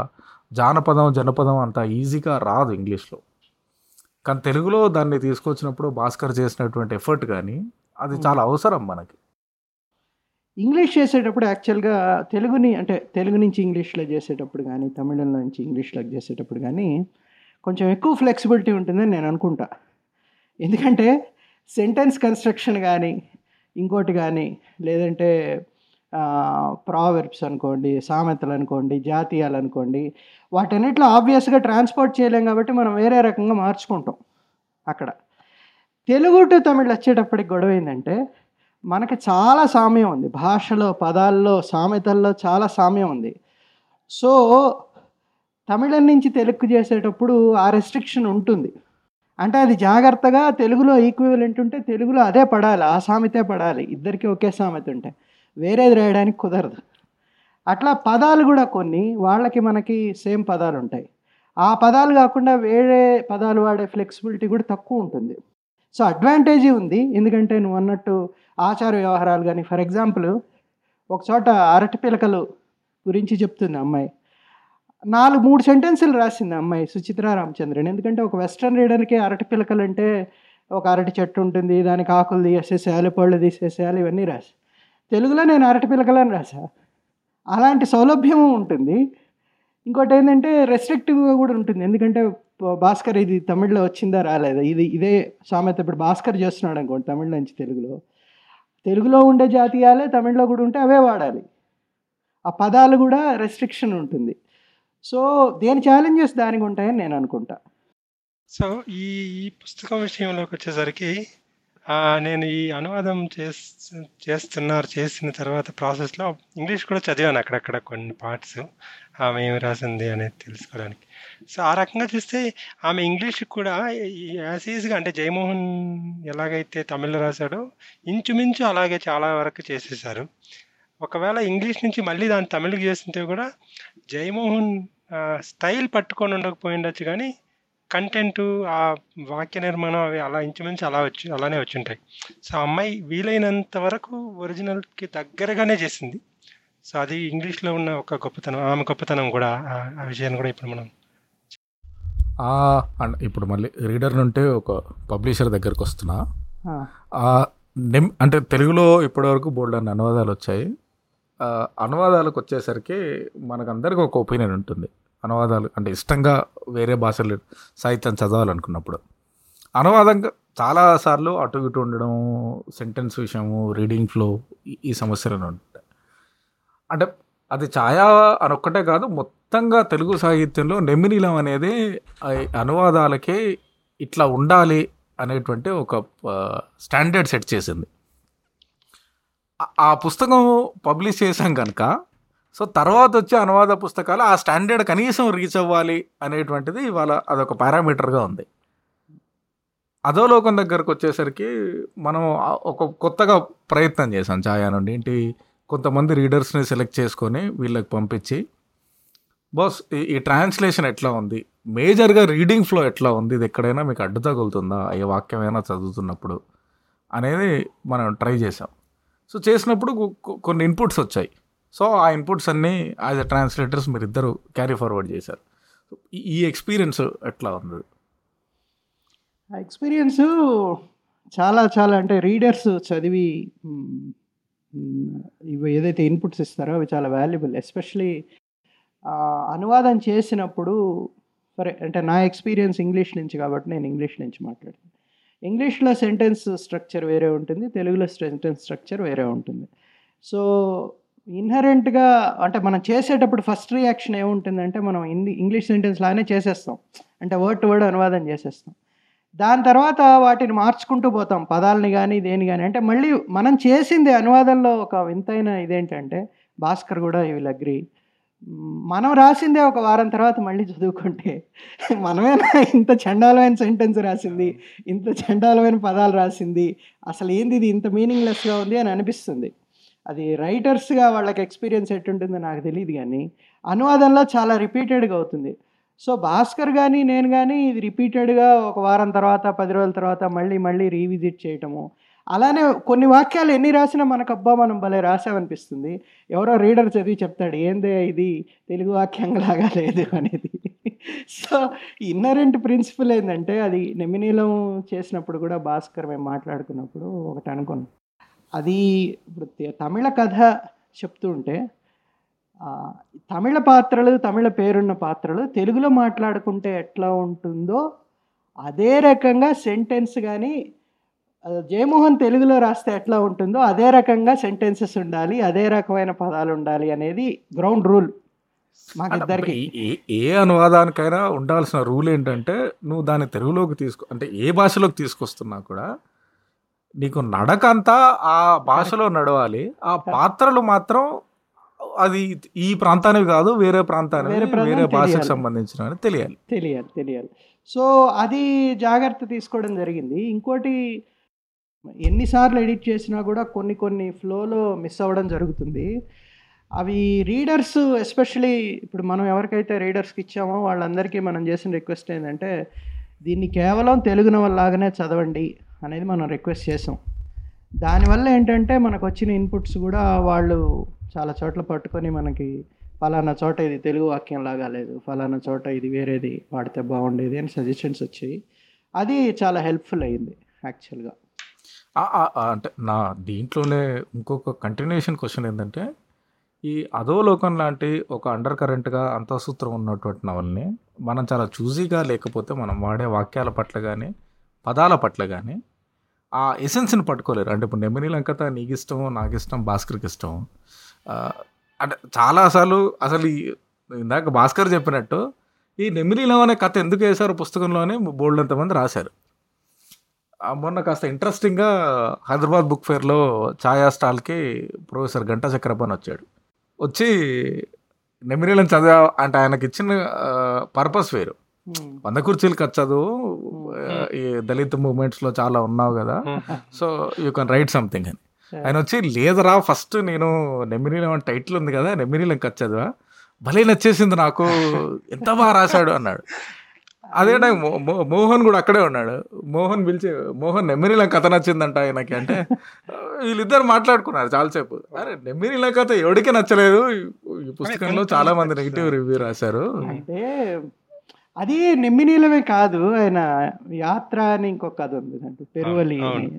జనపదం అంత ఈజీగా రాదు ఇంగ్లీష్లో. కానీ తెలుగులో దాన్ని తీసుకొచ్చినప్పుడు భాస్కర్ చేసినటువంటి ఎఫర్ట్ కానీ అది చాలా అవసరం మనకి. ఇంగ్లీష్ చేసేటప్పుడు యాక్చువల్గా తెలుగు నుంచి ఇంగ్లీష్లో చేసేటప్పుడు కానీ తమిళం నుంచి ఇంగ్లీష్లోకి చేసేటప్పుడు కానీ కొంచెం ఎక్కువ ఫ్లెక్సిబిలిటీ ఉంటుందని నేను అనుకుంటా. ఎందుకంటే సెంటెన్స్ కన్స్ట్రక్షన్ కానీ ఇంకోటి కానీ లేదంటే ప్రావెర్బ్స్ అనుకోండి, సామెతలు అనుకోండి, జాతీయాలు అనుకోండి, వాటన్నిటిలో ఆబ్వియస్గా ట్రాన్స్పోర్ట్ చేయలేం కాబట్టి మనం వేరే రకంగా మార్చుకుంటాం. అక్కడ తెలుగు టు తమిళ్ వచ్చేటప్పటికి గొడవ ఏంటంటే మనకి చాలా సామ్యం ఉంది, భాషలో, పదాల్లో, సామెతల్లో చాలా సామ్యం ఉంది. సో తమిళం నుంచి తెలుగు చేసేటప్పుడు ఆ రెస్ట్రిక్షన్ ఉంటుంది. అంటే అది జాగ్రత్తగా తెలుగులో ఈక్వివలెంట్ ఉంటే తెలుగులో అదే పడాలి, ఆ సామెతే పడాలి, ఇద్దరికి ఒకే సామెత ఉంటే వేరేది రాయడానికి కుదరదు. అట్లా పదాలు కూడా కొన్ని వాళ్ళకి మనకి సేమ్ పదాలు ఉంటాయి, ఆ పదాలు కాకుండా వేరే పదాలు వాడే ఫ్లెక్సిబిలిటీ కూడా తక్కువ ఉంటుంది. సో అడ్వాంటేజీ ఉంది, ఎందుకంటే నువ్వు అన్నట్టు ఆచార వ్యవహారాలు కానీ, ఫర్ ఎగ్జాంపుల్ ఒక చోట అరటి పిలకలు గురించి చెప్తుంది అమ్మాయి, 3 సెంటెన్సులు రాసింది అమ్మాయి సుచిత్రా రామచంద్రన్. ఎందుకంటే ఒక వెస్ట్రన్ రీడర్కి అరటి పిలకలు అంటే ఒక అరటి చెట్టు ఉంటుంది, దానికి ఆకులు తీసేసేయాలి, పళ్ళు తీసేసేయాలి, ఇవన్నీ రాసి తెలుగులో నేను అరటి పిలకలని రాసా. అలాంటి సౌలభ్యం ఉంటుంది. ఇంకోటి ఏంటంటే రెస్ట్రిక్టివ్గా కూడా ఉంటుంది, ఎందుకంటే భాస్కర్ ఇది తమిళ్లో వచ్చిందా రాలేదా, ఇదే సామెత ఇప్పుడు భాస్కర్ చేస్తున్నాడు అనుకోండి తమిళ నుంచి తెలుగులో ఉండే జాతీయాలే తమిళ్లో కూడా ఉంటే అవే వాడాలి, ఆ పదాలు కూడా రెస్ట్రిక్షన్ ఉంటుంది. సో దేని ఛాలెంజెస్ దానికి ఉంటాయని నేను అనుకుంటా. సో ఈ పుస్తకం విషయంలోకి వచ్చేసరికి నేను ఈ అనువాదం చేసిన తర్వాత ప్రాసెస్లో ఇంగ్లీష్ కూడా చదివాను అక్కడక్కడ కొన్ని పార్ట్స్, ఆమె ఏమి రాసింది అనేది తెలుసుకోవడానికి. సో ఆ రకంగా చూస్తే ఆమె ఇంగ్లీష్ కూడా యాజ్ ఈజ్గా, అంటే జయమోహన్ ఎలాగైతే తమిళ్లో రాశాడో ఇంచుమించు అలాగే చాలా వరకు చేసేసారు. ఒకవేళ ఇంగ్లీష్ నుంచి మళ్ళీ దాన్ని తమిళకి చేస్తుంటే కూడా జయమోహన్ స్టైల్ పట్టుకొని ఉండకపోయిండొచ్చు, కానీ కంటెంట్, ఆ వాక్య నిర్మాణం అవి అలా ఇంచుమించు అలానే వచ్చి ఉంటాయి. సో అమ్మాయి వీలైనంత వరకు ఒరిజినల్కి దగ్గరగానే చేసింది. సో అది ఇంగ్లీష్లో ఉన్న ఒక గొప్పతనం, ఆమె గొప్పతనం కూడా. ఆ విషయాన్ని కూడా ఇప్పుడు మనం ఇప్పుడు మళ్ళీ రీడర్ నుంటే ఒక పబ్లిషర్ దగ్గరకు వస్తున్నా. అంటే తెలుగులో ఇప్పటివరకు బోల్డ్ అన్ని అనువాదాలు వచ్చాయి. అనువాదాలకు వచ్చేసరికి మనకందరికీ ఒక ఒపీనియన్ ఉంటుంది. అనువాదాలు అంటే ఇష్టంగా వేరే భాషలు సాహిత్యం చదవాలనుకున్నప్పుడు అనువాదంగా చాలాసార్లు అటు ఇటు ఉండడం, సెంటెన్స్ విషయము, రీడింగ్ ఫ్లో, ఈ సమస్యలు ఉంటాయి. అంటే అది ఛాయా అనొక్కటే కాదు, మొత్తంగా తెలుగు సాహిత్యంలో నెమ్మినీలం అనేది అనువాదాలకే ఇట్లా ఉండాలి అనేటువంటి ఒక స్టాండర్డ్ సెట్ చేసింది. ఆ పుస్తకం పబ్లిష్ చేశాం కనుక సో తర్వాత వచ్చే అనువాద పుస్తకాలు ఆ స్టాండర్డ్ కనీసం రీచ్ అవ్వాలి అనేటువంటిది ఇవాళ అదొక పారామీటర్గా ఉంది. అధోలోకం దగ్గరకు వచ్చేసరికి మనం ఒక కొత్తగా ప్రయత్నం చేశాం ఛాయా నుండి. ఏంటి, కొంతమంది రీడర్స్ని సెలెక్ట్ చేసుకొని వీళ్ళకి పంపించి, బాస్ ఈ ట్రాన్స్లేషన్ ఎట్లా ఉంది, మేజర్గా రీడింగ్ ఫ్లో ఎట్లా ఉంది, ఇది ఎక్కడైనా మీకు అడ్డు తగులుతుందా ఏ వాక్యమైనా చదువుతున్నప్పుడు అనేది మనం ట్రై చేసాం. సో చేసినప్పుడు కొన్ని ఇన్పుట్స్ వచ్చాయి. సో ఆ ఇన్పుట్స్ అన్నీ యాజ్ ఎ ట్రాన్స్లేటర్స్ మీరు ఇద్దరు క్యారీ ఫార్వర్డ్ చేశారు. ఈ ఎక్స్పీరియన్స్ ఎట్లా ఉంది? ఆ ఎక్స్పీరియన్స్ చాలా చాలా, అంటే రీడర్స్ చదివి ఇవి ఏదైతే ఇన్పుట్స్ ఇస్తారో అవి చాలా వాల్యుబుల్. ఎస్పెషలీ అనువాదం చేసినప్పుడు, సరే అంటే నా ఎక్స్పీరియన్స్ ఇంగ్లీష్ నుంచి కాబట్టి నేను ఇంగ్లీష్ నుంచి మాట్లాడతాను. ఇంగ్లీష్లో సెంటెన్స్ స్ట్రక్చర్ వేరే ఉంటుంది, తెలుగులో సెంటెన్స్ స్ట్రక్చర్ వేరే ఉంటుంది. సో ఇన్హరెంట్గా అంటే మనం చేసేటప్పుడు ఫస్ట్ రియాక్షన్ ఏముంటుందంటే మనం ఇంగ్లీష్ సెంటెన్స్ లానే చేసేస్తాం, అంటే వర్డ్ టు వర్డ్ అనువాదం చేసేస్తాం. దాని తర్వాత వాటిని మార్చుకుంటూ పోతాం, పదాలని కానీ దేని కానీ. అంటే మళ్ళీ మనం చేసింది అనువాదంలో ఒక వింతైన ఇదేంటంటే, భాస్కర్ కూడా ఈ విల్ అగ్రీ, మనం రాసిందే ఒక వారం తర్వాత మళ్ళీ చదువుకుంటే మనమేనా ఇంత చండాలమైన సెంటెన్స్ రాసింది, ఇంత చండాలమైన పదాలు రాసింది, అసలు ఏంది ఇది ఇంత మీనింగ్లెస్గా ఉంది అని అనిపిస్తుంది. అది రైటర్స్గా వాళ్ళకి ఎక్స్పీరియన్స్ ఎట్టుంటుందో నాకు తెలియదు, కానీ అనువాదంలో చాలా రిపీటెడ్గా అవుతుంది. సో భాస్కర్ కానీ నేను కానీ ఇది రిపీటెడ్గా ఒక వారం తర్వాత 10 రోజుల తర్వాత మళ్ళీ మళ్ళీ రీవిజిట్ చేయటము, అలానే కొన్ని వాక్యాలు ఎన్ని రాసినా మనకు అబ్బా మనం భలే రాసామనిపిస్తుంది. ఎవరో రీడర్ చదివి చెప్తాడు ఏందే ఇది తెలుగు వాక్యంలాగా లేదు అనేది. సో ఇన్నరెంట్ ప్రిన్సిపల్ ఏంటంటే అది నెమినీలం చేసినప్పుడు కూడా భాస్కర్ మేము మాట్లాడుకున్నప్పుడు ఒకటి అనుకున్నాం, అది ఇప్పుడు తమిళ కథ చెప్తూ ఉంటే తమిళ పాత్రలు తమిళ పేరున్న పాత్రలు తెలుగులో మాట్లాడుకుంటే ఎట్లా ఉంటుందో అదే రకంగా సెంటెన్స్ కానీ జయమోహన్ తెలుగులో రాస్తే ఎట్లా ఉంటుందో అదే రకంగా సెంటెన్సెస్ ఉండాలి, అదే రకమైన పదాలు ఉండాలి అనేది గ్రౌండ్ రూల్ మాకిద్దరికి. ఏ అనువాదానికైనా ఉండాల్సిన రూల్ ఏంటంటే నువ్వు దాన్ని తెలుగులోకి అంటే ఏ భాషలోకి తీసుకొస్తున్నా కూడా నీకు నడకంతా ఆ భాషలో నడవాలి, ఆ పాత్రలు మాత్రం అది ఈ ప్రాంతానికి కాదు వేరే ప్రాంతానికి వేరే భాషకు సంబంధించిన తెలియాలి. సో అది జాగ్రత్త తీసుకోవడం జరిగింది. ఇంకోటి ఎన్నిసార్లు ఎడిట్ చేసినా కూడా కొన్ని ఫ్లోలో మిస్ అవ్వడం జరుగుతుంది. అవి రీడర్స్ ఎస్పెషలీ ఇప్పుడు మనం ఎవరికైతే రీడర్స్కి ఇచ్చామో వాళ్ళందరికీ మనం చేసిన రిక్వెస్ట్ ఏంటంటే దీన్ని కేవలం తెలుగు నవల్లాగానే చదవండి అనేది మనం రిక్వెస్ట్ చేసాం. దానివల్ల ఏంటంటే మనకు వచ్చిన ఇన్పుట్స్ కూడా వాళ్ళు చాలా చోట్ల పట్టుకొని మనకి ఫలానా చోట ఇది తెలుగు వాక్యం లాగా లేదు, ఫలానా చోట ఇది వేరేది వాడితే బాగుండేది అని సజెషన్స్ వచ్చాయి. అది చాలా హెల్ప్ఫుల్ అయ్యింది యాక్చువల్గా. అంటే నా దీంట్లోనే ఇంకొక కంటిన్యూషన్ క్వశ్చన్ ఏంటంటే ఈ అధోలోకం లాంటి ఒక అండర్ కరెంట్గా అంతఃసూత్రం ఉన్నటువంటి నవల్ని మనం చాలా చూజీగా లేకపోతే మనం వాడే వాక్యాల పట్ల కానీ పదాల పట్ల కానీ ఆ ఎసెన్స్ని పట్టుకోలేరు. అంటే ఇప్పుడు నెమినీలం కథ నీకు ఇష్టం, నాకు ఇష్టం, భాస్కర్కి ఇష్టం. అంటే చాలాసార్లు అసలు ఇందాక భాస్కర్ చెప్పినట్టు ఈ నెమినీలం అనే కథ ఎందుకు వేశారు పుస్తకంలోనే బోల్డ్ ఎంతమంది రాశారు. మొన్న కాస్త ఇంట్రెస్టింగ్గా హైదరాబాద్ బుక్ ఫేర్లో ఛాయా స్టాల్కి ప్రొఫెసర్ గంటా చక్రపాణి వచ్చి నెమినీలం చదివా అంటే ఆయనకి ఇచ్చిన పర్పస్ వేరు. 100 కుర్చీలు చదువు, ఈ దళిత మూమెంట్స్లో చాలా ఉన్నావు కదా, so you can write something అని. ఆయన వచ్చి లేదరా ఫస్ట్ నేను నెమినీలం అని టైటిల్ ఉంది కదా నెమినీలం చదివా, భలే నచ్చేసింది నాకు, ఎంత బాగా రాశాడు అన్నాడు. అదే టైం మోహన్ కూడా అక్కడే ఉన్నాడు. మోహన్ పిలిచి మోహన్ నెమినీలం కథ నచ్చిందంట ఆయనకి అంటే వీళ్ళిద్దరు మాట్లాడుకున్నారు చాలాసేపు. అరే నెమినీలం కథ ఎవడికి నచ్చలేదు, ఈ పుస్తకంలో చాలా మంది నెగిటివ్ రివ్యూ రాశారు. అంటే అది నెమ్మినీలమే కాదు, ఆయన యాత్ర అని ఇంకొక కథ ఉంది అంటే పెరువలి,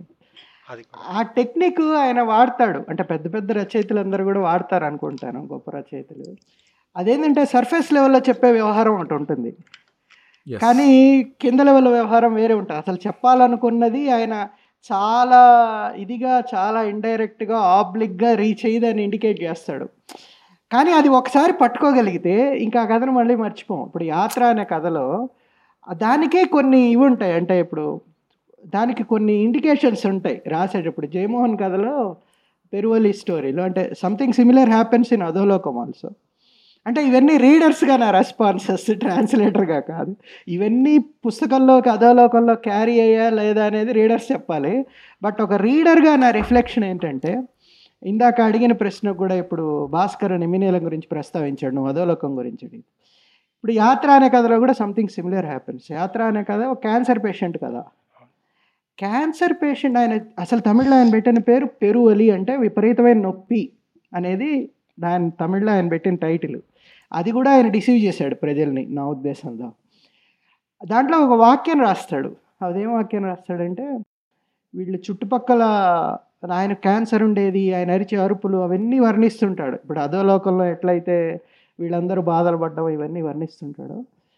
ఆ టెక్నిక్ ఆయన వాడతాడు. అంటే పెద్ద పెద్ద రచయితలు అందరూ కూడా వాడతారు అనుకుంటాను, గొప్ప రచయితలు. అదేంటంటే సర్ఫేస్ లెవెల్లో చెప్పే వ్యవహారం ఒకటి ఉంటుంది, కానీ కింద లెవెల్ వ్యవహారం వేరే ఉంటుంది. అసలు చెప్పాలనుకున్నది ఆయన చాలా ఇదిగా చాలా ఇండైరెక్ట్గా ఆబ్లిక్గా రీచ్ అయ్యేదని ఇండికేట్ చేస్తాడు. కానీ అది ఒకసారి పట్టుకోగలిగితే ఇంకా ఆ కథను మళ్ళీ మర్చిపోం. ఇప్పుడు యాత్ర అనే కథలో దానికే కొన్ని ఇవి ఉంటాయి, అంటే ఇప్పుడు దానికి కొన్ని ఇండికేషన్స్ ఉంటాయి రాసేటప్పుడు. జయమోహన్ కథలో పెరువలి స్టోరీలో అంటే something similar happens in Adholokam also. అంటే ఇవన్నీ రీడర్స్గా నా రెస్పాన్సెస్, ట్రాన్స్లేటర్గా కాదు. ఇవన్నీ పుస్తకంలోకి అధోలోకంలో క్యారీ అయ్యా లేదా అనేది రీడర్స్ చెప్పాలి. బట్ ఒక రీడర్గా నా రిఫ్లెక్షన్ ఏంటంటే ఇందాక అడిగిన ప్రశ్న కూడా ఇప్పుడు భాస్కర్ నెమినీలం గురించి ప్రస్తావించాడు, నువ్వు అధోలోకం గురించి. ఇప్పుడు యాత్ర అనే కథలో కూడా సంథింగ్ సిమిలర్ హ్యాపెన్స్. యాత్ర అనే కథ ఒక క్యాన్సర్ పేషెంట్ కదా. క్యాన్సర్ పేషెంట్ ఆయన అసలు తమిళ్లో ఆయన పెట్టిన పేరు పెరువలి, అంటే విపరీతమైన నొప్పి అనేది దాని తమిళ్లో ఆయన పెట్టిన టైటిల్. అది కూడా ఆయన డిసీవ్ చేశాడు ప్రజల్ని నా ఉద్దేశంలో. దాంట్లో ఒక వాక్యం రాస్తాడు. అదేం వాక్యం రాస్తాడంటే వీళ్ళు చుట్టుపక్కల ఆయన క్యాన్సర్ ఉండేది, ఆయన అరిచే అరుపులు అవన్నీ వర్ణిస్తుంటాడు. ఇప్పుడు అధోలోకంలో ఎట్లయితే వీళ్ళందరూ బాధలు పడ్డం ఇవన్నీ వర్ణిస్తుంటాడు,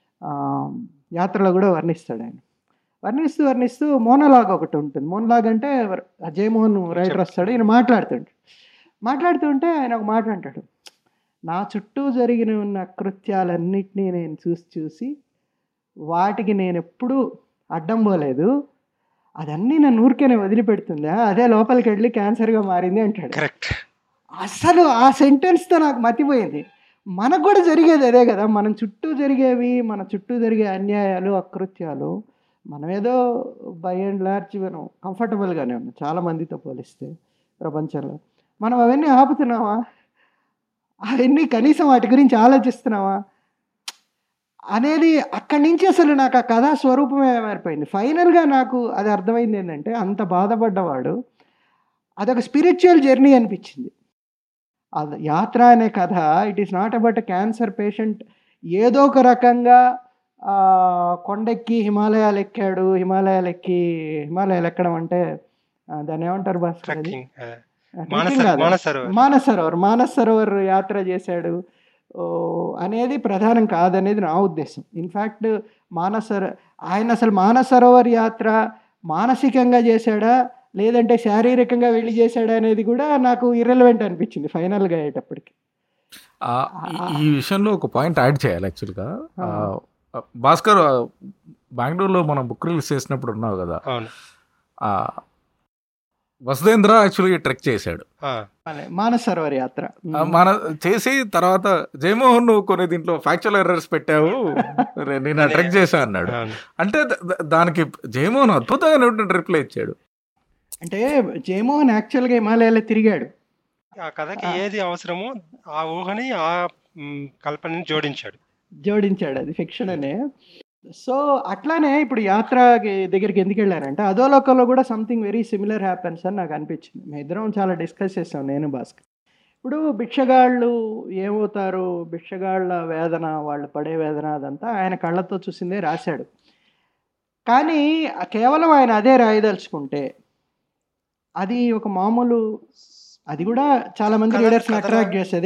యాత్రలో కూడా వర్ణిస్తాడు ఆయన. వర్ణిస్తూ మోనోలాగ్ ఒకటి ఉంటుంది. మోనోలాగ్ అంటే జయమోహన్ రైటర్ వస్తాడు, ఈయన మాట్లాడుతుంటే ఆయన ఒక మాట అంటాడు, నా చుట్టూ జరిగిన ఉన్న కృత్యాలన్నిటినీ నేను చూసి వాటికి నేను ఎప్పుడూ అడ్డం పోలేదు, అదన్నీ నన్ను ఊరికేనే వదిలిపెడుతుందా, అదే లోపలికి వెళ్ళి క్యాన్సర్గా మారింది అంటాడు. కరెక్ట్. అసలు ఆ సెంటెన్స్తో నాకు మతిపోయింది. మనకు కూడా జరిగేది అదే కదా, మన చుట్టూ జరిగే అన్యాయాలు, అకృత్యాలు మనం ఏదో బై అండ్ లార్జ్ మనం కంఫర్టబుల్గానే ఉన్నాం చాలామందితో పోలిస్తే ప్రపంచంలో. మనం అవన్నీ ఆపుతున్నావా? అవన్నీ కనీసం వాటి గురించి ఆలోచిస్తున్నావా? అనేది అక్కడి నుంచి అసలు నాకు ఆ కథా స్వరూపమే మారిపోయింది. ఫైనల్గా నాకు అది అర్థమైంది ఏంటంటే, అంత బాధపడ్డవాడు అదొక స్పిరిచువల్ జర్నీ అనిపించింది. అది యాత్ర అనే కథ it is not about a cancer patient ఏదో ఒక రకంగా కొండెక్కి హిమాలయాలు ఎక్కాడు. హిమాలయాలు ఎక్కడం అంటే దాన్ని ఏమంటారు భాస్కర్? అది ట్రెక్కింగ్ కాదు, మానస్ సరోవర్ యాత్ర చేశాడు అనేది ప్రధానం కాదనేది నా ఉద్దేశం. ఇన్ఫ్యాక్ట్ ఆయన అసలు మానస్ సరోవర్ యాత్ర మానసికంగా చేశాడా లేదంటే శారీరకంగా వెళ్ళి చేశాడా అనేది కూడా నాకు ఇర్రెలవెంట్ అనిపించింది ఫైనల్గా అయ్యేటప్పటికి. ఈ విషయంలో ఒక పాయింట్ యాడ్ చేయాలి. యాక్చువల్గా భాస్కర్, బెంగళూరులో మనం బుక్ రిలీజ్ చేసినప్పుడు ఉన్నావు కదా, వసుదేంద్ర యాక్చువల్గా ట్రెక్ చేశాడు మానస్ సరోవర్ యాత్ర చేసి తర్వాత జయమోహన్ నువ్వు కొన్ని దీంట్లో ఫ్యాక్చువల్ ఎర్రర్స్ పెట్టావు, నేను ట్రెక్ చేశా అన్నాడు. అంటే దానికి జయమోహన్ అద్భుతమైన రిప్లై ఇచ్చాడు. అంటే జయమోహన్ యాక్చువల్గా హిమాలయాలో తిరిగాడు, ఆ కథకి ఏది అవసరమో ఆ ఊహని ఆ కల్పనని జోడించాడు. అది ఫిక్షన్ అనే. సో అట్లానే ఇప్పుడు యాత్ర దగ్గరికి ఎందుకు వెళ్ళారంటే అధోలోకంలో కూడా సంథింగ్ వెరీ సిమిలర్ హ్యాపెన్స్ అని నాకు అనిపించింది. మేము ఇద్దరం చాలా డిస్కస్ చేసాం, నేను భాస్కర్. ఇప్పుడు భిక్షగాళ్ళు ఏమవుతారు, భిక్షగాళ్ళ వేదన, వాళ్ళు పడే వేదన అదంతా ఆయన కళ్ళతో చూసిందే రాశాడు. కానీ కేవలం ఆయన అదే రాయదలుచుకుంటే అది ఒక మామూలు, అది కూడా చాలా మంది రీడర్స్ని అట్రాక్ట్ చేసేది,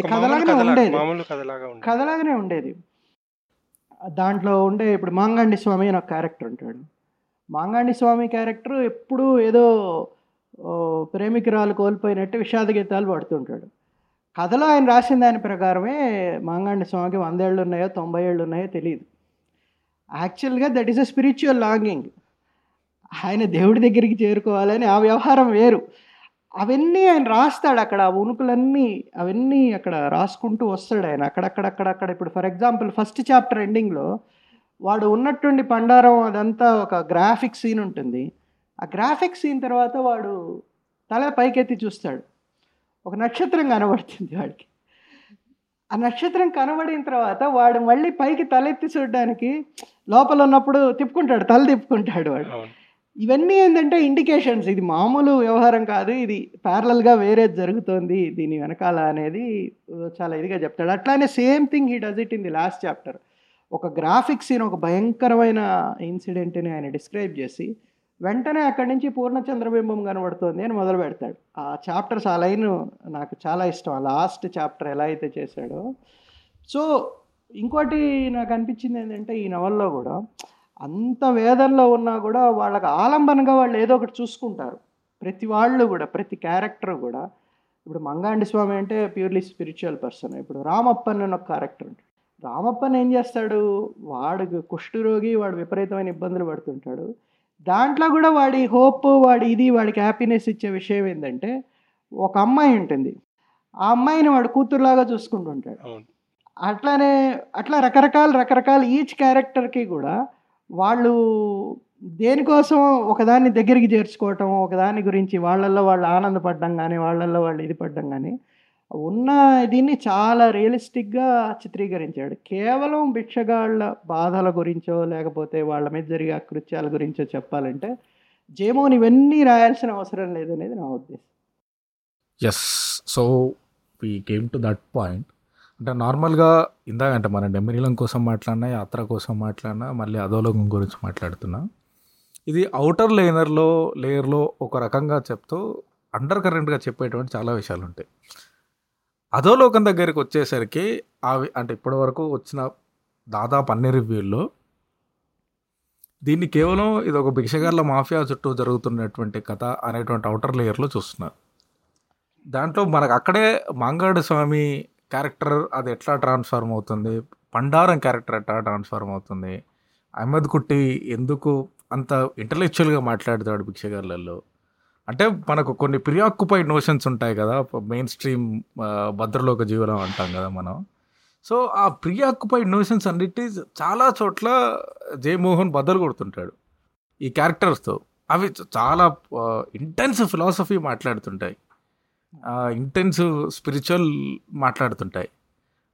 కథలాగానే ఉండేది. దాంట్లో ఉండే ఇప్పుడు మాంగాండి స్వామి అని ఒక క్యారెక్టర్ ఉంటాడు. మాంగాండి స్వామి క్యారెక్టర్ ఎప్పుడూ ఏదో ప్రేమికురాలు కోల్పోయినట్టు విషాద గీతాలు పడుతుంటాడు. కథలో ఆయన రాసిన దాని ప్రకారమే మాంగాండి స్వామికి 100 ఏళ్ళు ఉన్నాయో 90 ఏళ్ళు ఉన్నాయో తెలియదు. యాక్చువల్గా that is a spiritual longing. ఆయన దేవుడి దగ్గరికి చేరుకోవాలని ఆ వ్యవహారం వేరు. అవన్నీ ఆయన రాస్తాడు అక్కడ, ఆ ఉనుకులన్నీ అవన్నీ అక్కడ రాసుకుంటూ వస్తాడు ఆయన అక్కడక్కడ. ఇప్పుడు ఫర్ ఎగ్జాంపుల్ ఫస్ట్ చాప్టర్ ఎండింగ్లో వాడు ఉన్నట్టుండి పండారం అదంతా ఒక గ్రాఫిక్ సీన్ ఉంటుంది. ఆ గ్రాఫిక్ సీన్ తర్వాత వాడు తల పైకెత్తి చూస్తాడు, ఒక నక్షత్రం కనబడుతుంది వాడికి. ఆ నక్షత్రం కనబడిన తర్వాత వాడు మళ్ళీ పైకి తలెత్తి చూడడానికి లోపల ఉన్నప్పుడు తల తిప్పుకుంటాడు వాడు. ఇవన్నీ ఏంటంటే ఇండికేషన్స్, ఇది మామూలు వ్యవహారం కాదు, ఇది ప్యారలల్గా వేరేది జరుగుతోంది దీని వెనకాల అనేది చాలా ఇదిగా చెప్తాడు. అట్లానే same thing he does it in the last chapter. ఒక గ్రాఫిక్ సీన్, ఒక భయంకరమైన ఇన్సిడెంట్ని ఆయన డిస్క్రైబ్ చేసి వెంటనే అక్కడి నుంచి పూర్ణచంద్రబింబం కనబడుతుంది అని మొదలు పెడతాడు. ఆ చాప్టర్స్, ఆ లైన్ నాకు చాలా ఇష్టం, ఆ లాస్ట్ చాప్టర్ ఎలా అయితే చేశాడో. సో ఇంకోటి నాకు అనిపించింది ఏంటంటే ఈ నవల్లో కూడా అంత వేదనలో ఉన్నా కూడా వాళ్ళకి ఆలంబనగా వాళ్ళు ఏదో ఒకటి చూసుకుంటారు. ప్రతి వాళ్ళు కూడా, ప్రతి క్యారెక్టర్ కూడా. ఇప్పుడు మంగాండి స్వామి అంటే ప్యూర్లీ స్పిరిచువల్ పర్సన్. ఇప్పుడు రామప్పన్ అని ఒక క్యారెక్టర్ ఉంటాడు. రామప్పన్ ఏం చేస్తాడు, వాడికి కుష్ఠరోగి, వాడు విపరీతమైన ఇబ్బందులు పడుతుంటాడు. దాంట్లో కూడా వాడి హోప్, వాడికి హ్యాపీనెస్ ఇచ్చే విషయం ఏంటంటే ఒక అమ్మాయి ఉంటుంది, ఆ అమ్మాయిని వాడు కూతురులాగా చూసుకుంటుంటాడు. అట్లా రకరకాల ఈచ్ క్యారెక్టర్కి కూడా వాళ్ళు దేనికోసం ఒకదాన్ని దగ్గరికి చేర్చుకోవటం, ఒకదాని గురించి వాళ్ళల్లో వాళ్ళు ఆనందపడడం కానీ, వాళ్ళల్లో వాళ్ళు ఇది పడడం కానీ ఉన్న దీన్ని చాలా రియలిస్టిక్గా చిత్రీకరించాడు. కేవలం భిక్షగాళ్ళ బాధల గురించో లేకపోతే వాళ్ళ మీద జరిగే అకృత్యాల గురించో చెప్పాలంటే జయమోహన్ ఇవన్నీ రాయాల్సిన అవసరం లేదనేది నా ఉద్దేశం. Yes, so we came to that point. అంటే నార్మల్గా ఇందాకంటే మన డెమినిలం కోసం మాట్లాడినా, యాత్ర కోసం మాట్లాడినా, మళ్ళీ అధోలోకం గురించి మాట్లాడుతున్నా. ఇది అవుటర్ లేయర్లో ఒక రకంగా చెప్తూ అండర్ కరెంట్గా చెప్పేటువంటి చాలా విషయాలు ఉంటాయి. అధోలోకం దగ్గరికి వచ్చేసరికి అంటే ఇప్పటి వరకు వచ్చిన దాదాపు అన్ని రివ్యూల్లో దీన్ని కేవలం ఇది ఒక భిక్షగాళ్ళ మాఫియా చుట్టూ జరుగుతున్నటువంటి కథ అనేటువంటి అవుటర్ లేయర్లో చూస్తున్నారు. దాంట్లో మనకు అక్కడే మాంగాడు స్వామి క్యారెక్టర్ అది ఎట్లా ట్రాన్స్ఫార్మ్ అవుతుంది, పండారం క్యారెక్టర్ ఎట్లా ట్రాన్స్ఫార్మ్ అవుతుంది, అహ్మద్ కుట్టి ఎందుకు అంత ఇంటలెక్చువల్గా మాట్లాడతాడు భిక్షగాళ్ళల్లో. అంటే మనకు కొన్ని ప్రియాక్యుపైడ్ నోషన్స్ ఉంటాయి కదా, మెయిన్ స్ట్రీమ్ భద్రలోక జీవనం అంటాం కదా మనం. సో ఆ ప్రియాక్యుపైడ్ నోషన్స్ అన్నిటి చాలా చోట్ల జయమోహన్ బద్దలు కొడుతుంటాడు ఈ క్యారెక్టర్స్తో. అవి చాలా ఇంటెన్స్ ఫిలాసఫీ మాట్లాడుతుంటాయి, ఇంటెన్స్ స్పిరిచువల్ మాట్లాడుతుంటాయి.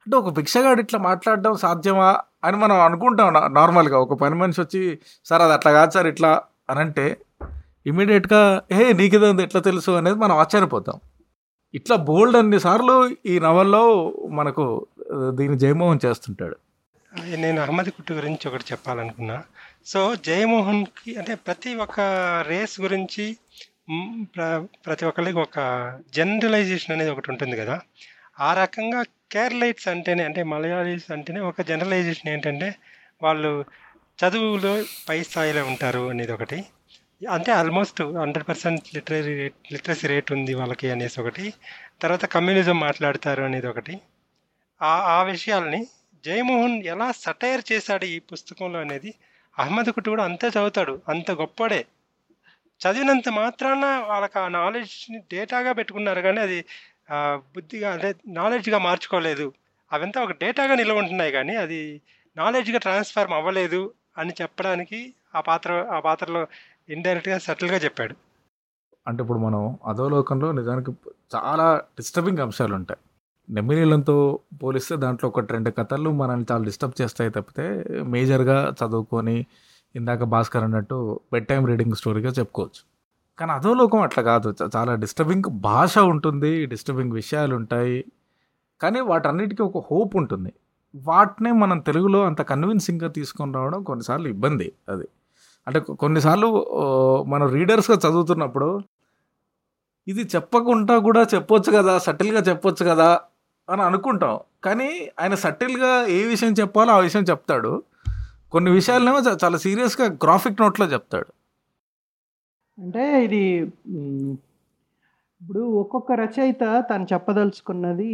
అంటే ఒక భిక్షగాడు ఇట్లా మాట్లాడడం సాధ్యమా అని మనం అనుకుంటాం నార్మల్గా. ఒక పని మనిషి వచ్చి సార్ అది అట్లా కాదు సార్ ఇట్లా అని అంటే ఇమీడియట్గా నీకేదో ఎట్లా తెలుసు అనేది మనం ఆశ్చర్యపోతాం. ఇట్లా బోల్డ్ అన్నిసార్లు ఈ నవల్లో మనకు దీన్ని జయమోహన్ చేస్తుంటాడు. నేను అహ్మద్ కుట్టు గురించి ఒకటి చెప్పాలనుకున్నా. సో జయమోహన్కి అంటే ప్రతి ఒక్క రేస్ గురించి ప్రతి ఒక్కరికి ఒక జనరలైజేషన్ అనేది ఒకటి ఉంటుంది కదా. ఆ రకంగా కేరళైట్స్ అంటేనే, అంటే మలయాళీస్ అంటేనే ఒక జనరలైజేషన్ ఏంటంటే వాళ్ళు చదువులో పై స్థాయిలో ఉంటారు అనేది ఒకటి. అంటే ఆల్మోస్ట్ 100% లిటరసీ రేట్ ఉంది వాళ్ళకి అనేసి ఒకటి. తర్వాత కమ్యూనిజం మాట్లాడతారు అనేది ఒకటి. ఆ విషయాల్ని జయమోహన్ ఎలా సటైర్ చేశాడు ఈ పుస్తకంలో అనేది అహ్మద్ కుట్టు కూడా అంతే చదువుతాడు, అంత గొప్పడే. చదివినంత మాత్రాన వాళ్ళకి ఆ నాలెడ్జ్ని డేటాగా పెట్టుకున్నారు, కానీ అది బుద్ధిగా అంటే నాలెడ్జ్గా మార్చుకోలేదు. అవంతా ఒక డేటాగా నిల్వ ఉంటున్నాయి, కానీ అది నాలెడ్జ్గా ట్రాన్స్ఫార్మ్ అవ్వలేదు అని చెప్పడానికి ఆ పాత్రలో ఇండైరెక్ట్గా సటిల్గా చెప్పాడు. అంటే ఇప్పుడు మనం అధోలోకంలో నిజానికి చాలా డిస్టర్బింగ్ అంశాలు ఉంటాయి. నెమ్మినీళ్ళంతో పోలిస్తే దాంట్లో 1-2 కథలు మనల్ని చాలా డిస్టర్బ్ చేస్తాయి తప్పితే మేజర్గా చదువుకొని ఇందాక భాస్కర్ అన్నట్టు బెడ్ టైం రీడింగ్ స్టోరీగా చెప్పుకోవచ్చు. కానీ అధోలోకం అట్లా కాదు, చాలా డిస్టర్బింగ్ భాష ఉంటుంది, డిస్టర్బింగ్ విషయాలు ఉంటాయి, కానీ వాటన్నిటికీ ఒక హోప్ ఉంటుంది. వాటినే మనం తెలుగులో అంత కన్విన్సింగ్గా తీసుకొని రావడం కొన్నిసార్లు ఇబ్బంది. అది అంటే కొన్నిసార్లు మనం రీడర్స్గా చదువుతున్నప్పుడు ఇది చెప్పకుండా కూడా చెప్పొచ్చు కదా, సటిల్గా చెప్పొచ్చు కదా అని అనుకుంటాం. కానీ ఆయన సటిల్గా ఏ విషయం చెప్పాలో ఆ విషయం చెప్తాడు. కొన్ని విషయాలనేమో చాలా సీరియస్గా గ్రాఫిక్ నోట్లో చెప్తాడు. అంటే ఇది ఇప్పుడు ఒక్కొక్క రచయిత తను చెప్పదలుచుకున్నది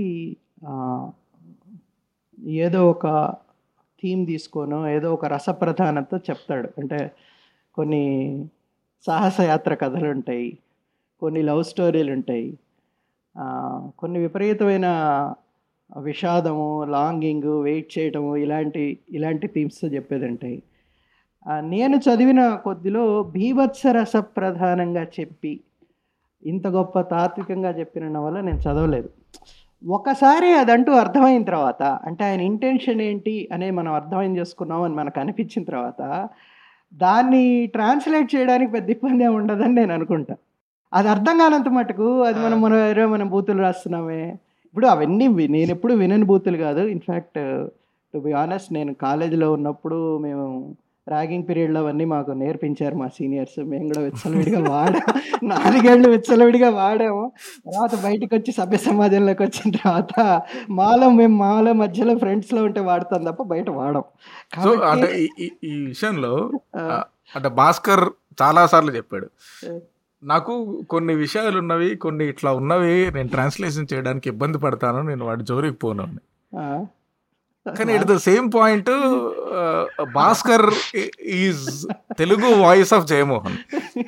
ఏదో ఒక థీమ్ తీసుకోనో ఏదో ఒక రసప్రధానత చెప్తాడు. అంటే కొన్ని సాహసయాత్ర కథలు ఉంటాయి, కొన్ని లవ్ స్టోరీలు ఉంటాయి, కొన్ని విపరీతమైన విషాదము, లాంగింగ్, వెయిట్ చేయటము, ఇలాంటి థీమ్స్తో చెప్పేది ఉంటాయి. నేను చదివిన కొద్దిలో భీభత్స రసప్రధానంగా చెప్పి ఇంత గొప్ప తాత్వికంగా చెప్పిన నవల నేను చదవలేదు. ఒకసారి అదంటూ అర్థమైన తర్వాత, అంటే ఆయన ఇంటెన్షన్ ఏంటి అనే మనం అర్థం చేసుకున్నాం అని మనకు అనిపించిన తర్వాత దాన్ని ట్రాన్స్లేట్ చేయడానికి పెద్ద ఇబ్బంది ఏమి ఉండదని నేను అనుకుంటా. అది అర్థం కానంత మటుకు అది మనం బూతులు రాస్తున్నామే. ఇప్పుడు అవన్నీ నేను ఎప్పుడు వినని బూతులు కాదు. ఇన్ఫ్యాక్ట్ టు బి ఆనెస్ట్, నేను కాలేజీలో ఉన్నప్పుడు మేము ర్యాగింగ్ పీరియడ్లో అవన్నీ మాకు నేర్పించారు మా సీనియర్స్. మేము కూడా విచ్చలవిడిగా వాడాము, 4 ఏళ్ళు విచ్చలవిడిగా వాడాము. తర్వాత బయటకు వచ్చి సభ్య సమాజంలోకి వచ్చిన తర్వాత మాలో మధ్యలో ఫ్రెండ్స్లో ఉంటే వాడతాం తప్ప బయట వాడం. అంటే ఈ విషయంలో అంటే భాస్కర్ చాలాసార్లు చెప్పాడు, నాకు కొన్ని విషయాలు ఉన్నవి, కొన్ని ఇట్లా ఉన్నవి నేను ట్రాన్స్లేషన్ చేయడానికి ఇబ్బంది పడతాను, నేను వాడి జోలికి పోను అని. కానీ at the same point Bhaskar is Telugu voice of Jayamohan.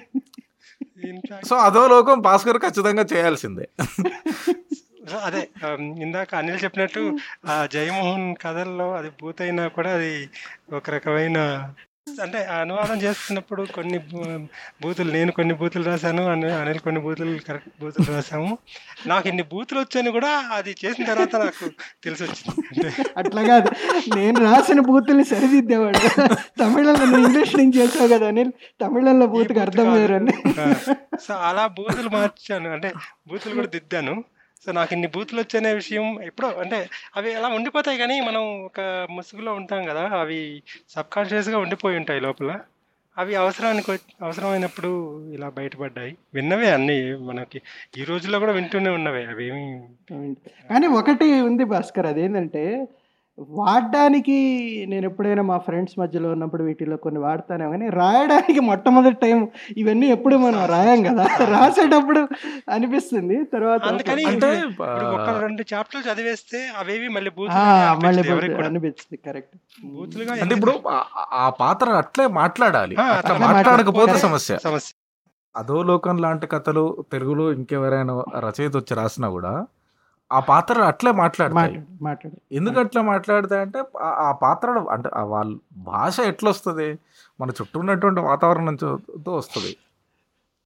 So Adholokam Bhaskar ఖచ్చితంగా చేయాల్సిందే. అదే ఇందాక అనిల్ చెప్పినట్టు ఆ జయమోహన్ కథల్లో అది పూర్తయినా కూడా అది ఒక రకమైన అంటే అనువాదం చేస్తున్నప్పుడు కొన్ని బూతులు, నేను కొన్ని బూతులు రాశాను, అనిల్ కొన్ని కరెక్ట్ బూతులు రాసాము. నాకు ఇన్ని బూతులు వచ్చాయని కూడా అది చేసిన తర్వాత నాకు తెలిసి వచ్చింది. అంటే అట్లా కాదు, నేను రాసిన బూతుల్ని సరిదిద్దేవాడు. తమిళంలో ఇంగ్లీష్ నుంచి చేసావు కదా అనిల్, తమిళంలో బూతుకి అర్థం వేరని. సో అలా బూతులు మార్చాను, అంటే బూతులు కూడా దిద్దాను. సో నాకు ఇన్ని బూతులు వచ్చనే విషయం ఎప్పుడో, అంటే అవి అలా ఉండిపోతాయి, కానీ మనం ఒక ముసుగులో ఉంటాం కదా, అవి సబ్కాన్షియస్గా ఉండిపోయి ఉంటాయి లోపల. అవి అవసరమైనప్పుడు ఇలా బయటపడ్డాయి. విన్నవే అన్నీ మనకి ఈ రోజుల్లో కూడా వింటూనే ఉన్నవే అవేమి. కానీ ఒకటి ఉంది భాస్కర్, అదేంటంటే వాడడానికి నేను ఎప్పుడైనా మా ఫ్రెండ్స్ మధ్యలో ఉన్నప్పుడు వీటిలో కొన్ని వాడతానే, కానీ రాయడానికి మొట్టమొదటి టైం ఇవన్నీ ఎప్పుడు మనం రాయం కదా, రాసేటప్పుడు అనిపిస్తుంది. తర్వాత అందుకని ఒక 2 చాప్టర్లు చదివేస్తే అవేవి మళ్ళీ అనిపిస్తుంది. కరెక్ట్, బూతులుగా. అంటే ఇప్పుడు ఆ పాత్ర అట్లే మాట్లాడాలి, అట్లా మాట్లాడకపోతే సమస్య. అధోలోకం లాంటి కథలు తెలుగులో ఇంకెవరైనా రచయిత వచ్చి రాసినా కూడా ఆ పాత్ర అట్లే మాట్లాడతాయి. ఎందుకు అట్లా మాట్లాడతాయంటే ఆ పాత్ర అంటే వాళ్ళ భాష ఎట్లా వస్తుంది, మన చుట్టూ ఉన్నటువంటి వాతావరణంతో వస్తుంది.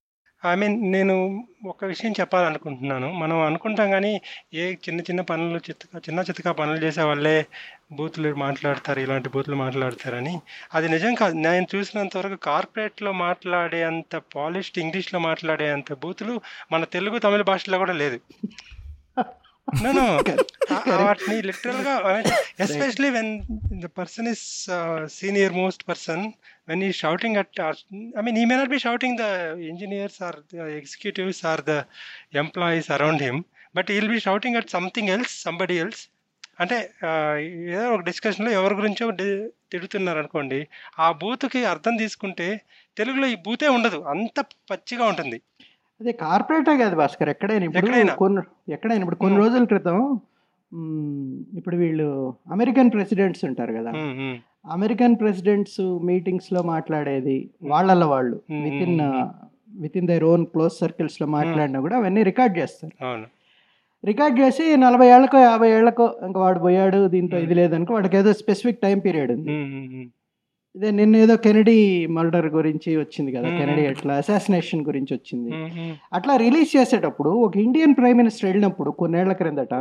ఐ మీన్ నేను ఒక విషయం చెప్పాలనుకుంటున్నాను. మనం అనుకుంటాం కానీ చిన్న చిన్న పనులు చిన్న చితకా పనులు చేసే వాళ్ళే బూతులు మాట్లాడతారు, ఇలాంటి బూతులు మాట్లాడతారని. అది నిజం కాదు. నేను చూసినంత వరకు కార్పొరేట్లో మాట్లాడే అంత పాలిష్డ్ ఇంగ్లీష్లో మాట్లాడే అంత బూతులు మన తెలుగు తమిళ భాషలో కూడా లేదు. No. వాటిని లిటరల్గా especially when the person is senior most person, when he's shouting at I mean he may not be shouting the engineers or the executives or the employees around him, but he'll be shouting at something else, somebody else. అంటే ఏదో ఒక డిస్కషన్లో ఎవరి గురించో తిడుతున్నారు అనుకోండి, ఆ బూత్కి అర్థం తీసుకుంటే తెలుగులో ఈ బూతే ఉండదు, అంత పచ్చిగా ఉంటుంది. అదే కార్పొరేటే కాదు భాస్కర్, ఎక్కడైనా ఇప్పుడు కొన్ని రోజుల క్రితం ఇప్పుడు వీళ్ళు అమెరికన్ ప్రెసిడెంట్స్ ఉంటారు కదా, అమెరికన్ ప్రెసిడెంట్స్ మీటింగ్స్ లో మాట్లాడేది వాళ్ళల్లో వాళ్ళు with in their own close circles లో మాట్లాడినా కూడా అవన్నీ రికార్డ్ చేస్తారు. రికార్డ్ చేసి 40 ఏళ్లకో 50 ఏళ్లకో ఇంకా వాడు పోయాడు, దీంతో ఇది లేదనుకో, వాడికి ఏదో స్పెసిఫిక్ టైం పీరియడ్ ఉంది. ఇదే నిన్న ఏదో కెనడీ మర్డర్ గురించి వచ్చింది కదా, కెనడీ అట్లా అసాసినేషన్ గురించి వచ్చింది. అట్లా రిలీజ్ చేసేటప్పుడు ఒక ఇండియన్ ప్రైమ్ మినిస్టర్ వెళ్ళినప్పుడు కొన్నేళ్ల క్రిందట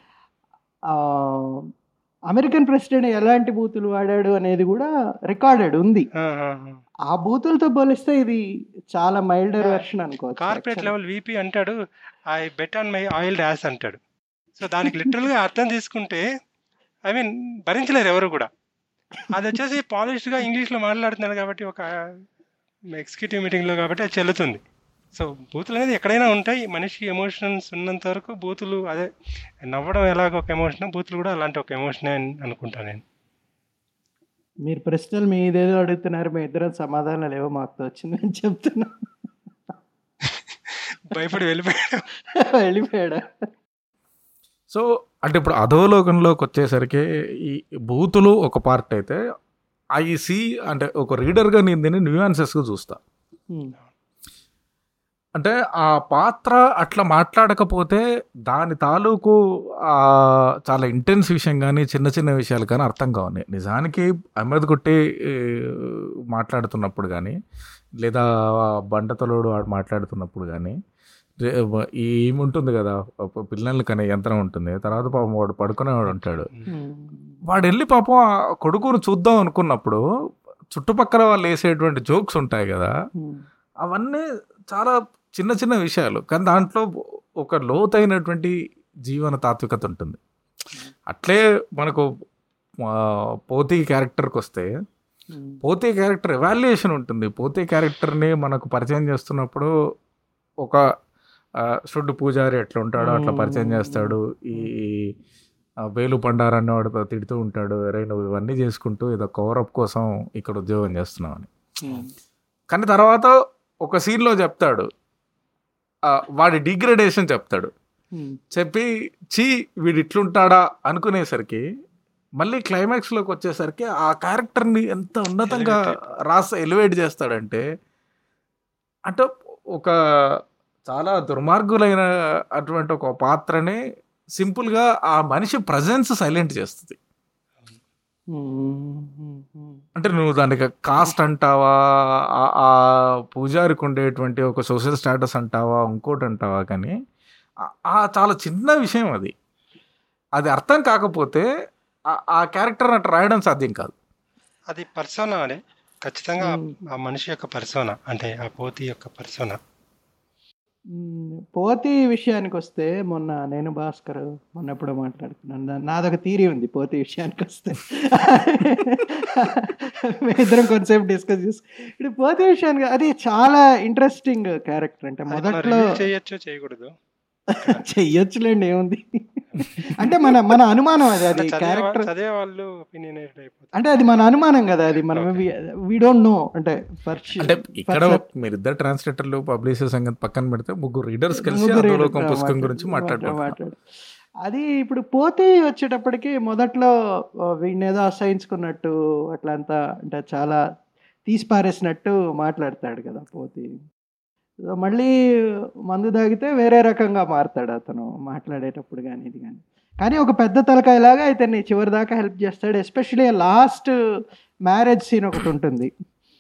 అమెరికన్ ప్రెసిడెంట్ ఎలాంటి బూతులు వాడాడు అనేది కూడా రికార్డెడ్ ఉంది. ఆ బూతులతో పోలిస్తే ఇది చాలా మైల్డర్ వెర్షన్ అనుకోవచ్చు. కార్పొరేట్ లెవెల్ వీపీ అంటాడు, I bet on my oil dash అంటాడు. సో దానికి లిటరల్గా అర్థం తీసుకుంటే ఐ మీన్ భరించలేరు ఎవరు కూడా. అది వచ్చేసి పాలిష్డ్గా ఇంగ్లీష్లో మాట్లాడుతున్నాడు కాబట్టి, ఒక ఎగ్జిక్యూటివ్ మీటింగ్లో కాబట్టి అది చెల్లుతుంది. సో బూతులు అనేది ఎక్కడైనా ఉంటాయి. మనిషి ఎమోషన్స్ ఉన్నంత వరకు బూతులు, అదే నవ్వడం ఎలాగ ఒక ఎమోషన్, బూతులు కూడా అలాంటి ఒక ఎమోషనే అని అనుకుంటాను నేను. మీరు ప్రశ్నలు మీ ఇదేదో అడుగుతున్నారు, మీ ఇద్దరం సమాధానాలు ఏవో మాకు వచ్చింది అని చెప్తున్నా. భయపడి వెళ్ళిపోయాడా? సో అంటే ఇప్పుడు అధోలోకంలోకి వచ్చేసరికి ఈ బూతులు ఒక పార్ట్ అయితే, ఐసి అంటే ఒక రీడర్గా నేను దీన్ని న్యూయాన్సెస్గా చూస్తా. అంటే ఆ పాత్ర అట్లా మాట్లాడకపోతే దాని తాలూకు చాలా ఇంటెన్స్ విషయం కానీ చిన్న చిన్న విషయాలు కానీ అర్థం కావాలి. నిజానికి అహ్మద్ గుట్టి మాట్లాడుతున్నప్పుడు కానీ, లేదా బండతలోడు మాట్లాడుతున్నప్పుడు కానీ, ఏముంటుంది కదా పిల్లల్ని కనే యంత్రం ఉంటుంది, తర్వాత పాపం వాడు పడుకునేవాడు ఉంటాడు, వాడు వెళ్ళి పాపం ఆ కొడుకును చూద్దాం అనుకున్నప్పుడు చుట్టుపక్కల వాళ్ళు వేసేటువంటి జోక్స్ ఉంటాయి కదా, అవన్నీ చాలా చిన్న చిన్న విషయాలు కానీ దాంట్లో ఒక లోతైనటువంటి జీవన తాత్వికత ఉంటుంది. అట్లే మనకు పోతీ క్యారెక్టర్కి వస్తే, పోతీ క్యారెక్టర్ ఎవాల్యుయేషన్ ఉంటుంది. పోతీ క్యారెక్టర్ని మనకు పరిచయం చేస్తున్నప్పుడు ఒక షుడ్ పూజారి ఎట్లా ఉంటాడో అట్లా పరిచయం చేస్తాడు. ఈ వేలు పండారన్న వాడితో తిడుతూ ఉంటాడు, అరే నువ్వు ఇవన్నీ చేసుకుంటూ ఏదో కవరప్ కోసం ఇక్కడ ఉద్యోగం చేస్తున్నావు అని. కానీ తర్వాత ఒక సీన్లో చెప్తాడు, వాడి డిగ్రేడేషన్ చెప్తాడు. చెప్పి వీడు ఇట్లుంటాడా అనుకునేసరికి మళ్ళీ క్లైమాక్స్లోకి వచ్చేసరికి ఆ క్యారెక్టర్ని ఎంత ఉన్నతంగా ఎలివేట్ చేస్తాడంటే, అంటే ఒక చాలా దుర్మార్గులైన అటువంటి ఒక పాత్రని సింపుల్గా ఆ మనిషి ప్రజెన్స్ సైలెంట్ చేస్తుంది. అంటే నువ్వు దానికి కాస్ట్ అంటావా, ఆ పూజారికి ఉండేటువంటి ఒక సోషల్ స్టేటస్ అంటావా, ఇంకోటి అంటావా, కానీ చాలా చిన్న విషయం అది. అది అర్థం కాకపోతే ఆ క్యారెక్టర్ అట్లా రాయడం సాధ్యం కాదు. అది పర్సోనా అనే ఖచ్చితంగా ఆ మనిషి యొక్క పర్సోనా, అంటే ఆ పోతి యొక్క పర్సోనా. పోతి విషయానికి వస్తే మొన్న నేను భాస్కర్ మొన్న ఎప్పుడో మాట్లాడుతున్నాను, నాదొక థీరీ ఉంది పోతి విషయానికి వస్తే. ఇద్దరం కొంతసేపు డిస్కస్ చేసి, ఇప్పుడు పోతి విషయానికి అది చాలా ఇంట్రెస్టింగ్ క్యారెక్టర్. అంటే మొదట్లో చేయకూడదు, చెయ్యొచ్చులేండి, ఏముంది అంటే మన అనుమానం అది క్యారెక్టర్ అంటే అది మన అనుమానం కదా, అది మనం వి డోంట్ నో. అంటే ఇక్కడ మీరిద్దరు ట్రాన్స్లేటర్లు పబ్లిషర్ సంగతి పక్కన పెడితే ముగ్గురు రీడర్స్ కలిసి పుస్తకం గురించి మాట్లాడుతున్నారు. అది ఇప్పుడు పోతే వచ్చేటప్పటికి మొదట్లో వీడినేదో అసహించుకున్నట్టు అట్లా అంతా అంటే చాలా తీసిపారేసినట్టు మాట్లాడతాడు కదా పోతే. మళ్ళీ మందు తాగితే వేరే రకంగా మారుతాడు అతను మాట్లాడేటప్పుడు కానీ ఇది కానీ ఒక పెద్ద తలకాయలాగా ఇతన్ని చివరి దాకా హెల్ప్ చేస్తాడు. ఎస్పెషలీ లాస్ట్ మ్యారేజ్ సీన్ ఒకటి ఉంటుంది,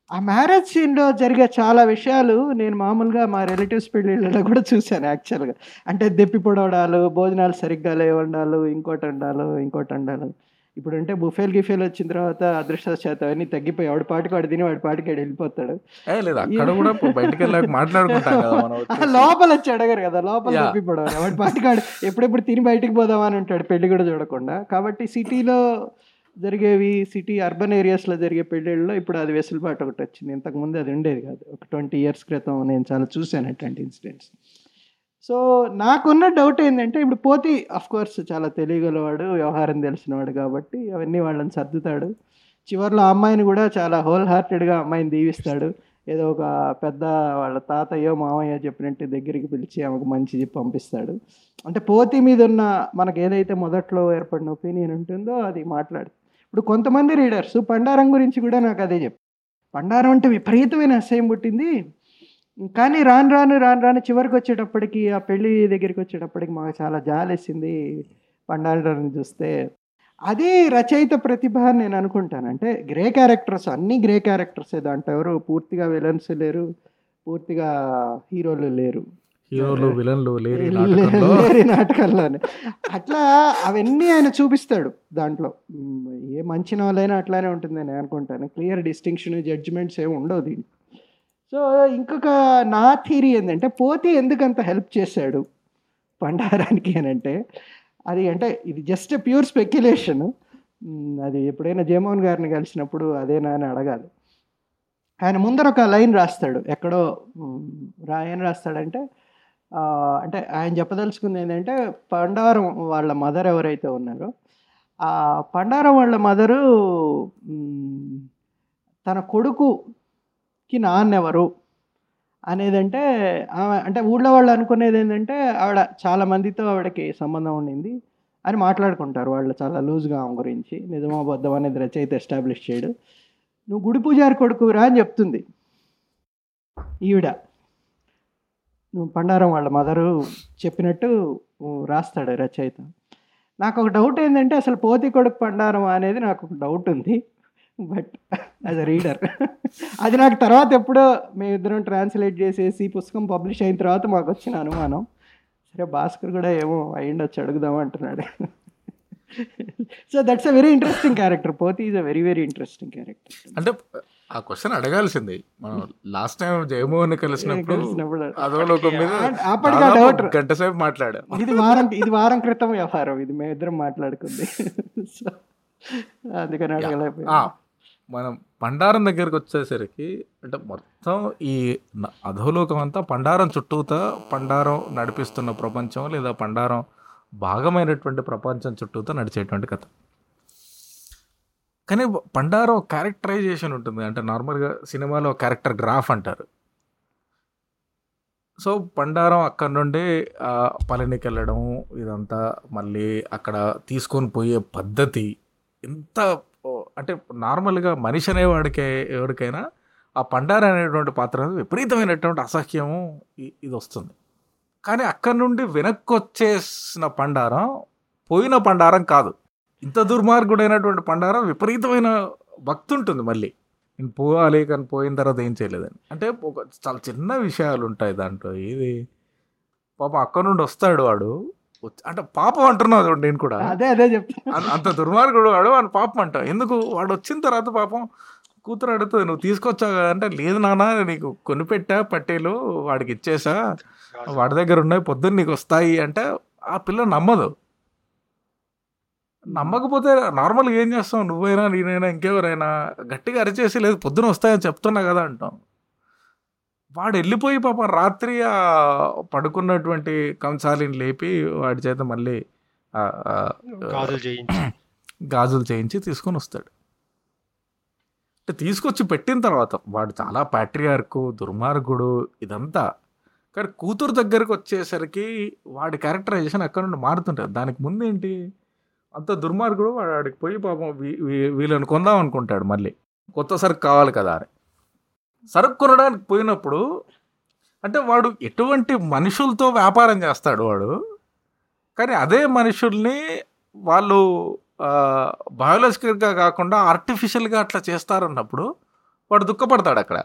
ఆ మ్యారేజ్ సీన్లో జరిగే చాలా విషయాలు నేను మామూలుగా మా రిలేటివ్స్ పెళ్ళిళ్ళలో కూడా చూశాను యాక్చువల్గా. అంటే దెప్పి పొడవడాలు, భోజనాలు సరిగ్గా లేవండాలు, ఇంకోటి అండాలు. ఇప్పుడంటే బుఫేలు గిఫేలు వచ్చిన తర్వాత అదృష్టవశాత్తు అవన్నీ తగ్గిపోయి వాడి పాటికి వాడు తిని వాడి పాటికి వాడు వెళ్ళిపోతాడు. లేదు అక్కడ కూడా బయటికి వెళ్ళాక మాట్లాడుకుంటాం కదా మనం వచ్చేసి. లోపల వచ్చి అడగరు కదా, లోపల Yeah. దెప్పి పొడవరు. వాడి పాటికి వాడు ఎప్పుడెప్పుడు తిని బయటికి పోదామని ఉంటాడు పెళ్లి కూడా చూడకుండా. కాబట్టి సిటీలో జరిగేవి, సిటీ అర్బన్ ఏరియాస్లో జరిగే పెళ్ళిళ్ళలో ఇప్పుడు అది వెసులుబాటు ఒకటి వచ్చింది. ఇంతకుముందు అది ఉండేది కాదు. ఒక 20 years క్రితం నేను చాలా చూశాను అట్లాంటి ఇన్సిడెంట్స్. సో నాకున్న డౌట్ ఏంటంటే, ఇప్పుడు పోతి కోర్స్ చాలా తెలియగలవాడు, వ్యవహారం తెలిసినవాడు కాబట్టి అవన్నీ వాళ్ళని సర్దుతాడు. చివరిలో ఆ అమ్మాయిని కూడా చాలా హోల్ హార్టెడ్గా అమ్మాయిని దీవిస్తాడు. ఏదో ఒక పెద్ద వాళ్ళ తాతయ్యో మామయ్య చెప్పినట్టు దగ్గరికి పిలిచి ఆమెకు మంచి చెప్పి పంపిస్తాడు. అంటే పోతి మీద ఉన్న మనకు ఏదైతే మొదట్లో ఏర్పడిన ఒపీనియన్ ఉంటుందో అది మాట్లాడు. ఇప్పుడు కొంతమంది రీడర్స్ పండారం గురించి కూడా నాకు అదే చెప్పు. పండారం అంటే విపరీతమైన అసహ్యం పుట్టింది, కానీ రాను చివరికి వచ్చేటప్పటికి, ఆ పెళ్ళి దగ్గరికి వచ్చేటప్పటికి మాకు చాలా జాలేసింది పండారాన్ని చూస్తే. అది రచయిత ప్రతిభ అని నేను అనుకుంటాను. అంటే గ్రే క్యారెక్టర్స్, అన్నీ గ్రే క్యారెక్టర్సే, దాంట్లో ఎవరు పూర్తిగా విలన్స్ లేరు, పూర్తిగా హీరోలు లేరు, హీరోలు విలన్లు లేరు ఈ లేరు నాటకంలో. ఈ నాటకాల్లోనే. అట్లా అవన్నీ ఆయన చూపిస్తాడు దాంట్లో. ఏ మంచి నవలైనా అట్లానే ఉంటుందని నేను అనుకుంటాను. క్లియర్ డిస్టింక్షన్, జడ్జిమెంట్స్ ఏమి ఉండవు దీన్ని. సో ఇంకొక నా థీరీ ఏంటంటే, పోతి ఎందుకంత హెల్ప్ చేశాడు పండారానికి అని అంటే, అది అంటే ఇది జస్ట్ ప్యూర్ స్పెక్యులేషన్. అది ఎప్పుడైనా జయమోహన్ గారిని కలిసినప్పుడు అదేనా అని అడగాలి. ఆయన ముందర ఒక లైన్ రాస్తాడు ఎక్కడో. ఏం రాస్తాడంటే, అంటే ఆయన చెప్పదలుచుకుంది ఏంటంటే, పండారం వాళ్ళ మదర్ ఎవరైతే ఉన్నారో, ఆ పండారం వాళ్ళ మదరు తన కొడుకుకి నాన్నెవరు అనేదంటే, ఆమె అంటే ఊళ్ళో వాళ్ళు అనుకునేది ఏంటంటే, ఆవిడ చాలా మందితో ఆవిడకి సంబంధం ఉండింది అని మాట్లాడుకుంటారు వాళ్ళు చాలా లూజ్గా ఆమె గురించి. నిజమో అబద్ధం అనేది రచయిత ఎస్టాబ్లిష్ చేయడు. నువ్వు గుడి పూజారి కొడుకురా అని చెప్తుంది ఈవిడ. నువ్వు పండారం వాళ్ళ మదరు చెప్పినట్టు రాస్తాడు రచయిత. నాకు ఒక డౌట్ ఏంటంటే, అసలు పోతి కొడుకు పండారం అనేది నాకు ఒక డౌట్ ఉంది. బట్ యాజ్ అ రీడర్ అది నాకు తర్వాత ఎప్పుడో మేమిద్దరం ట్రాన్స్లేట్ చేసేసి పుస్తకం పబ్లిష్ అయిన తర్వాత మాకు వచ్చిన అనుమానం. సరే భాస్కర్ కూడా ఏమో అయ్యిండొచ్చి అడుగుదాం అంటున్నాడు. So that's a very interesting character. Pothi is a very very interesting character. అంటే ఆ క్వశ్చన్ అడగాల్సింది మనం లాస్ట్ టైం జయమోహన్ కలిసినప్పుడు అధోలోకం మీద అప్పటికి ఆ డౌట్ గంట సేపు మాట్లాడా. ఇది వారం క్రితం వ్యవహారం, ఇది మేమిద్దరం మాట్లాడుకుంది. సో అందుకని అడగలేకపోయా. మనం పండారం దగ్గరికి వచ్చేసరికి అంటే మొత్తం ఈ అధోలోకం అంతా పండారం చుట్టూతా, పండారం నడిపిస్తున్న ప్రపంచం లేదా పండారం భాగమైనటువంటి ప్రపంచం చుట్టూతా నడిచేటువంటి కథ. కానీ పండారం క్యారెక్టరైజేషన్ ఉంటుంది. అంటే నార్మల్గా సినిమాలో క్యారెక్టర్ గ్రాఫ్ అంటారు. సో పండారం అక్కడ నుండి పళనికి వెళ్ళడం, ఇదంతా మళ్ళీ అక్కడ తీసుకొని పోయే పద్ధతి ఎంత అంటే నార్మల్గా మనిషి అనేవాడికి ఎవరికైనా ఆ పండారం అనేటువంటి పాత్ర విపరీతమైనటువంటి అసహ్యము ఇది వస్తుంది. కానీ అక్కడ నుండి వెనక్కి వచ్చేసిన పండారం పోయిన పండారం కాదు. ఇంత దుర్మార్గుడైనటువంటి పండారం విపరీతమైన భక్తి ఉంటుంది. మళ్ళీ నేను పోవాలి కానీ పోయిన తర్వాత ఏం చేయలేదని. అంటే ఒక చాలా చిన్న విషయాలు ఉంటాయి దాంట్లో. ఇది పాపం అక్కడ నుండి వస్తాడు వాడు, అంటే పాపం అంటున్నావు నేను కూడా, అదే చెప్తాను. అంత దుర్మార్గుడు వాడు అని పాపం అంటావు. ఎందుకు? వాడు వచ్చిన తర్వాత పాపం కూతురు అడుగుతుంది, నువ్వు తీసుకొచ్చావు కదా అంటే, లేదు నాన్న నీకు కొనిపెట్టా పట్టేలు, వాడికి ఇచ్చేసా, వాడి దగ్గర ఉన్నాయి, పొద్దున్న నీకు వస్తాయి అంటే ఆ పిల్ల నమ్మదు. నమ్మకపోతే నార్మల్గా ఏం చేస్తాం, నువ్వైనా నేనైనా ఇంకెవరైనా గట్టిగా అరిచేసి లేదు పొద్దున వస్తాయని చెప్తున్నా కదా అంటాం. వాడు వెళ్ళిపోయి పాపం రాత్రి పడుకున్నటువంటి కంసాలిని లేపి వాడి చేత మళ్ళీ గాజులు చేయించి తీసుకొని వస్తాడు. అంటే తీసుకొచ్చి పెట్టిన తర్వాత వాడు చాలా ప్యాట్రియార్కు, దుర్మార్గుడు ఇదంతా. కానీ కూతురు దగ్గరకు వచ్చేసరికి వాడి క్యారెక్టరైజేషన్ అక్కడ నుండి మారుతుంటుంది. దానికి ముందు ఏంటి, అంత దుర్మార్గుడు వాడికి పోయి పాపం వీళ్ళని కొందాం అనుకుంటాడు, మళ్ళీ కొత్త సరుకు కావాలి కదా అని. సరుకు కొనడానికి పోయినప్పుడు అంటే వాడు ఎటువంటి మనుషులతో వ్యాపారం చేస్తాడు వాడు, కానీ అదే మనుషుల్ని వాళ్ళు బయోలాజికల్గా కాకుండా ఆర్టిఫిషియల్గా అట్లా చేస్తారన్నప్పుడు వాడు దుఃఖపడతాడు అక్కడ.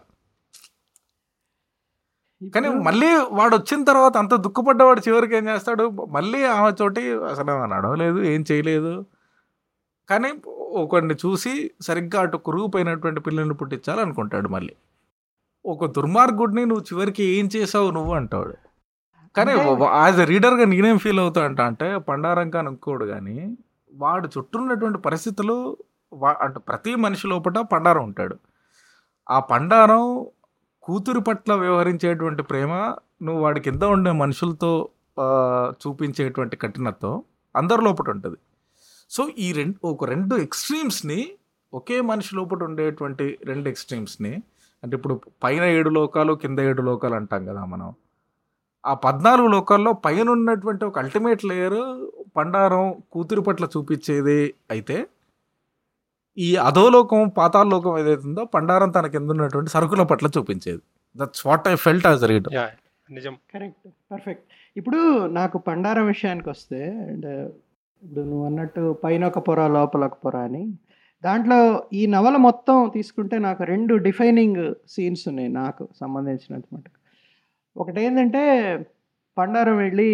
కానీ మళ్ళీ వాడు వచ్చిన తర్వాత అంత దుఃఖపడ్డవాడు చివరికి ఏం చేస్తాడు, మళ్ళీ ఆమె చోటి అసలు నడవలేదు, ఏం చేయలేదు, కానీ ఒకరిని చూసి సరిగ్గా అటు కురుగుపోయినటువంటి పిల్లల్ని పుట్టించాలనుకుంటాడు. మళ్ళీ ఒక దుర్మార్గుడిని నువ్వు చివరికి ఏం చేసావు నువ్వు అంటాడు. కానీ యాజ్ ఎ రీడర్గా నేనేం ఫీల్ అవుతా అంటే పండారంగా అనుకోడు, కానీ వాడు చుట్టూ ఉన్నటువంటి పరిస్థితులు అంటే ప్రతి మనిషి లోపల పండారం ఉంటాడు. ఆ పండారం కూతురు పట్ల వ్యవహరించేటువంటి ప్రేమ, నువ్వు వాడి కింద ఉండే మనుషులతో చూపించేటువంటి కఠినత్వం అందరి లోపల ఉంటుంది. సో ఈ రెండు ఎక్స్ట్రీమ్స్ని, ఒకే మనిషి లోపల ఉండేటువంటి రెండు ఎక్స్ట్రీమ్స్ని, అంటే ఇప్పుడు పైన 7 లోకాలు కింద 7 లోకాలు అంటాం కదా మనం, ఆ 14 లోకాల్లో పైన ఉన్నటువంటి ఒక అల్టిమేట్ లేయర్ పండారం కూతురు పట్ల చూపించేది అయితే, ఈ అధోలోకం పాతాళలోకం ఏదైతుందో పండారం తన కింద ఉన్నటువంటి సరుకుల పట్ల చూపించేది. That's what I felt as reader. నిజం, కరెక్ట్, పర్ఫెక్ట్. ఇప్పుడు నాకు పండారం విషయానికి వస్తే, అంటే ఇప్పుడు నువ్వు అన్నట్టు పైన ఒక పొర లోపల ఒక పొర అని, దాంట్లో ఈ నవల మొత్తం తీసుకుంటే నాకు 2 డిఫైనింగ్ సీన్స్ ఉన్నాయి నాకు సంబంధించినంత మటుకు. ఒకటి ఏంటంటే పండారం వెళ్ళి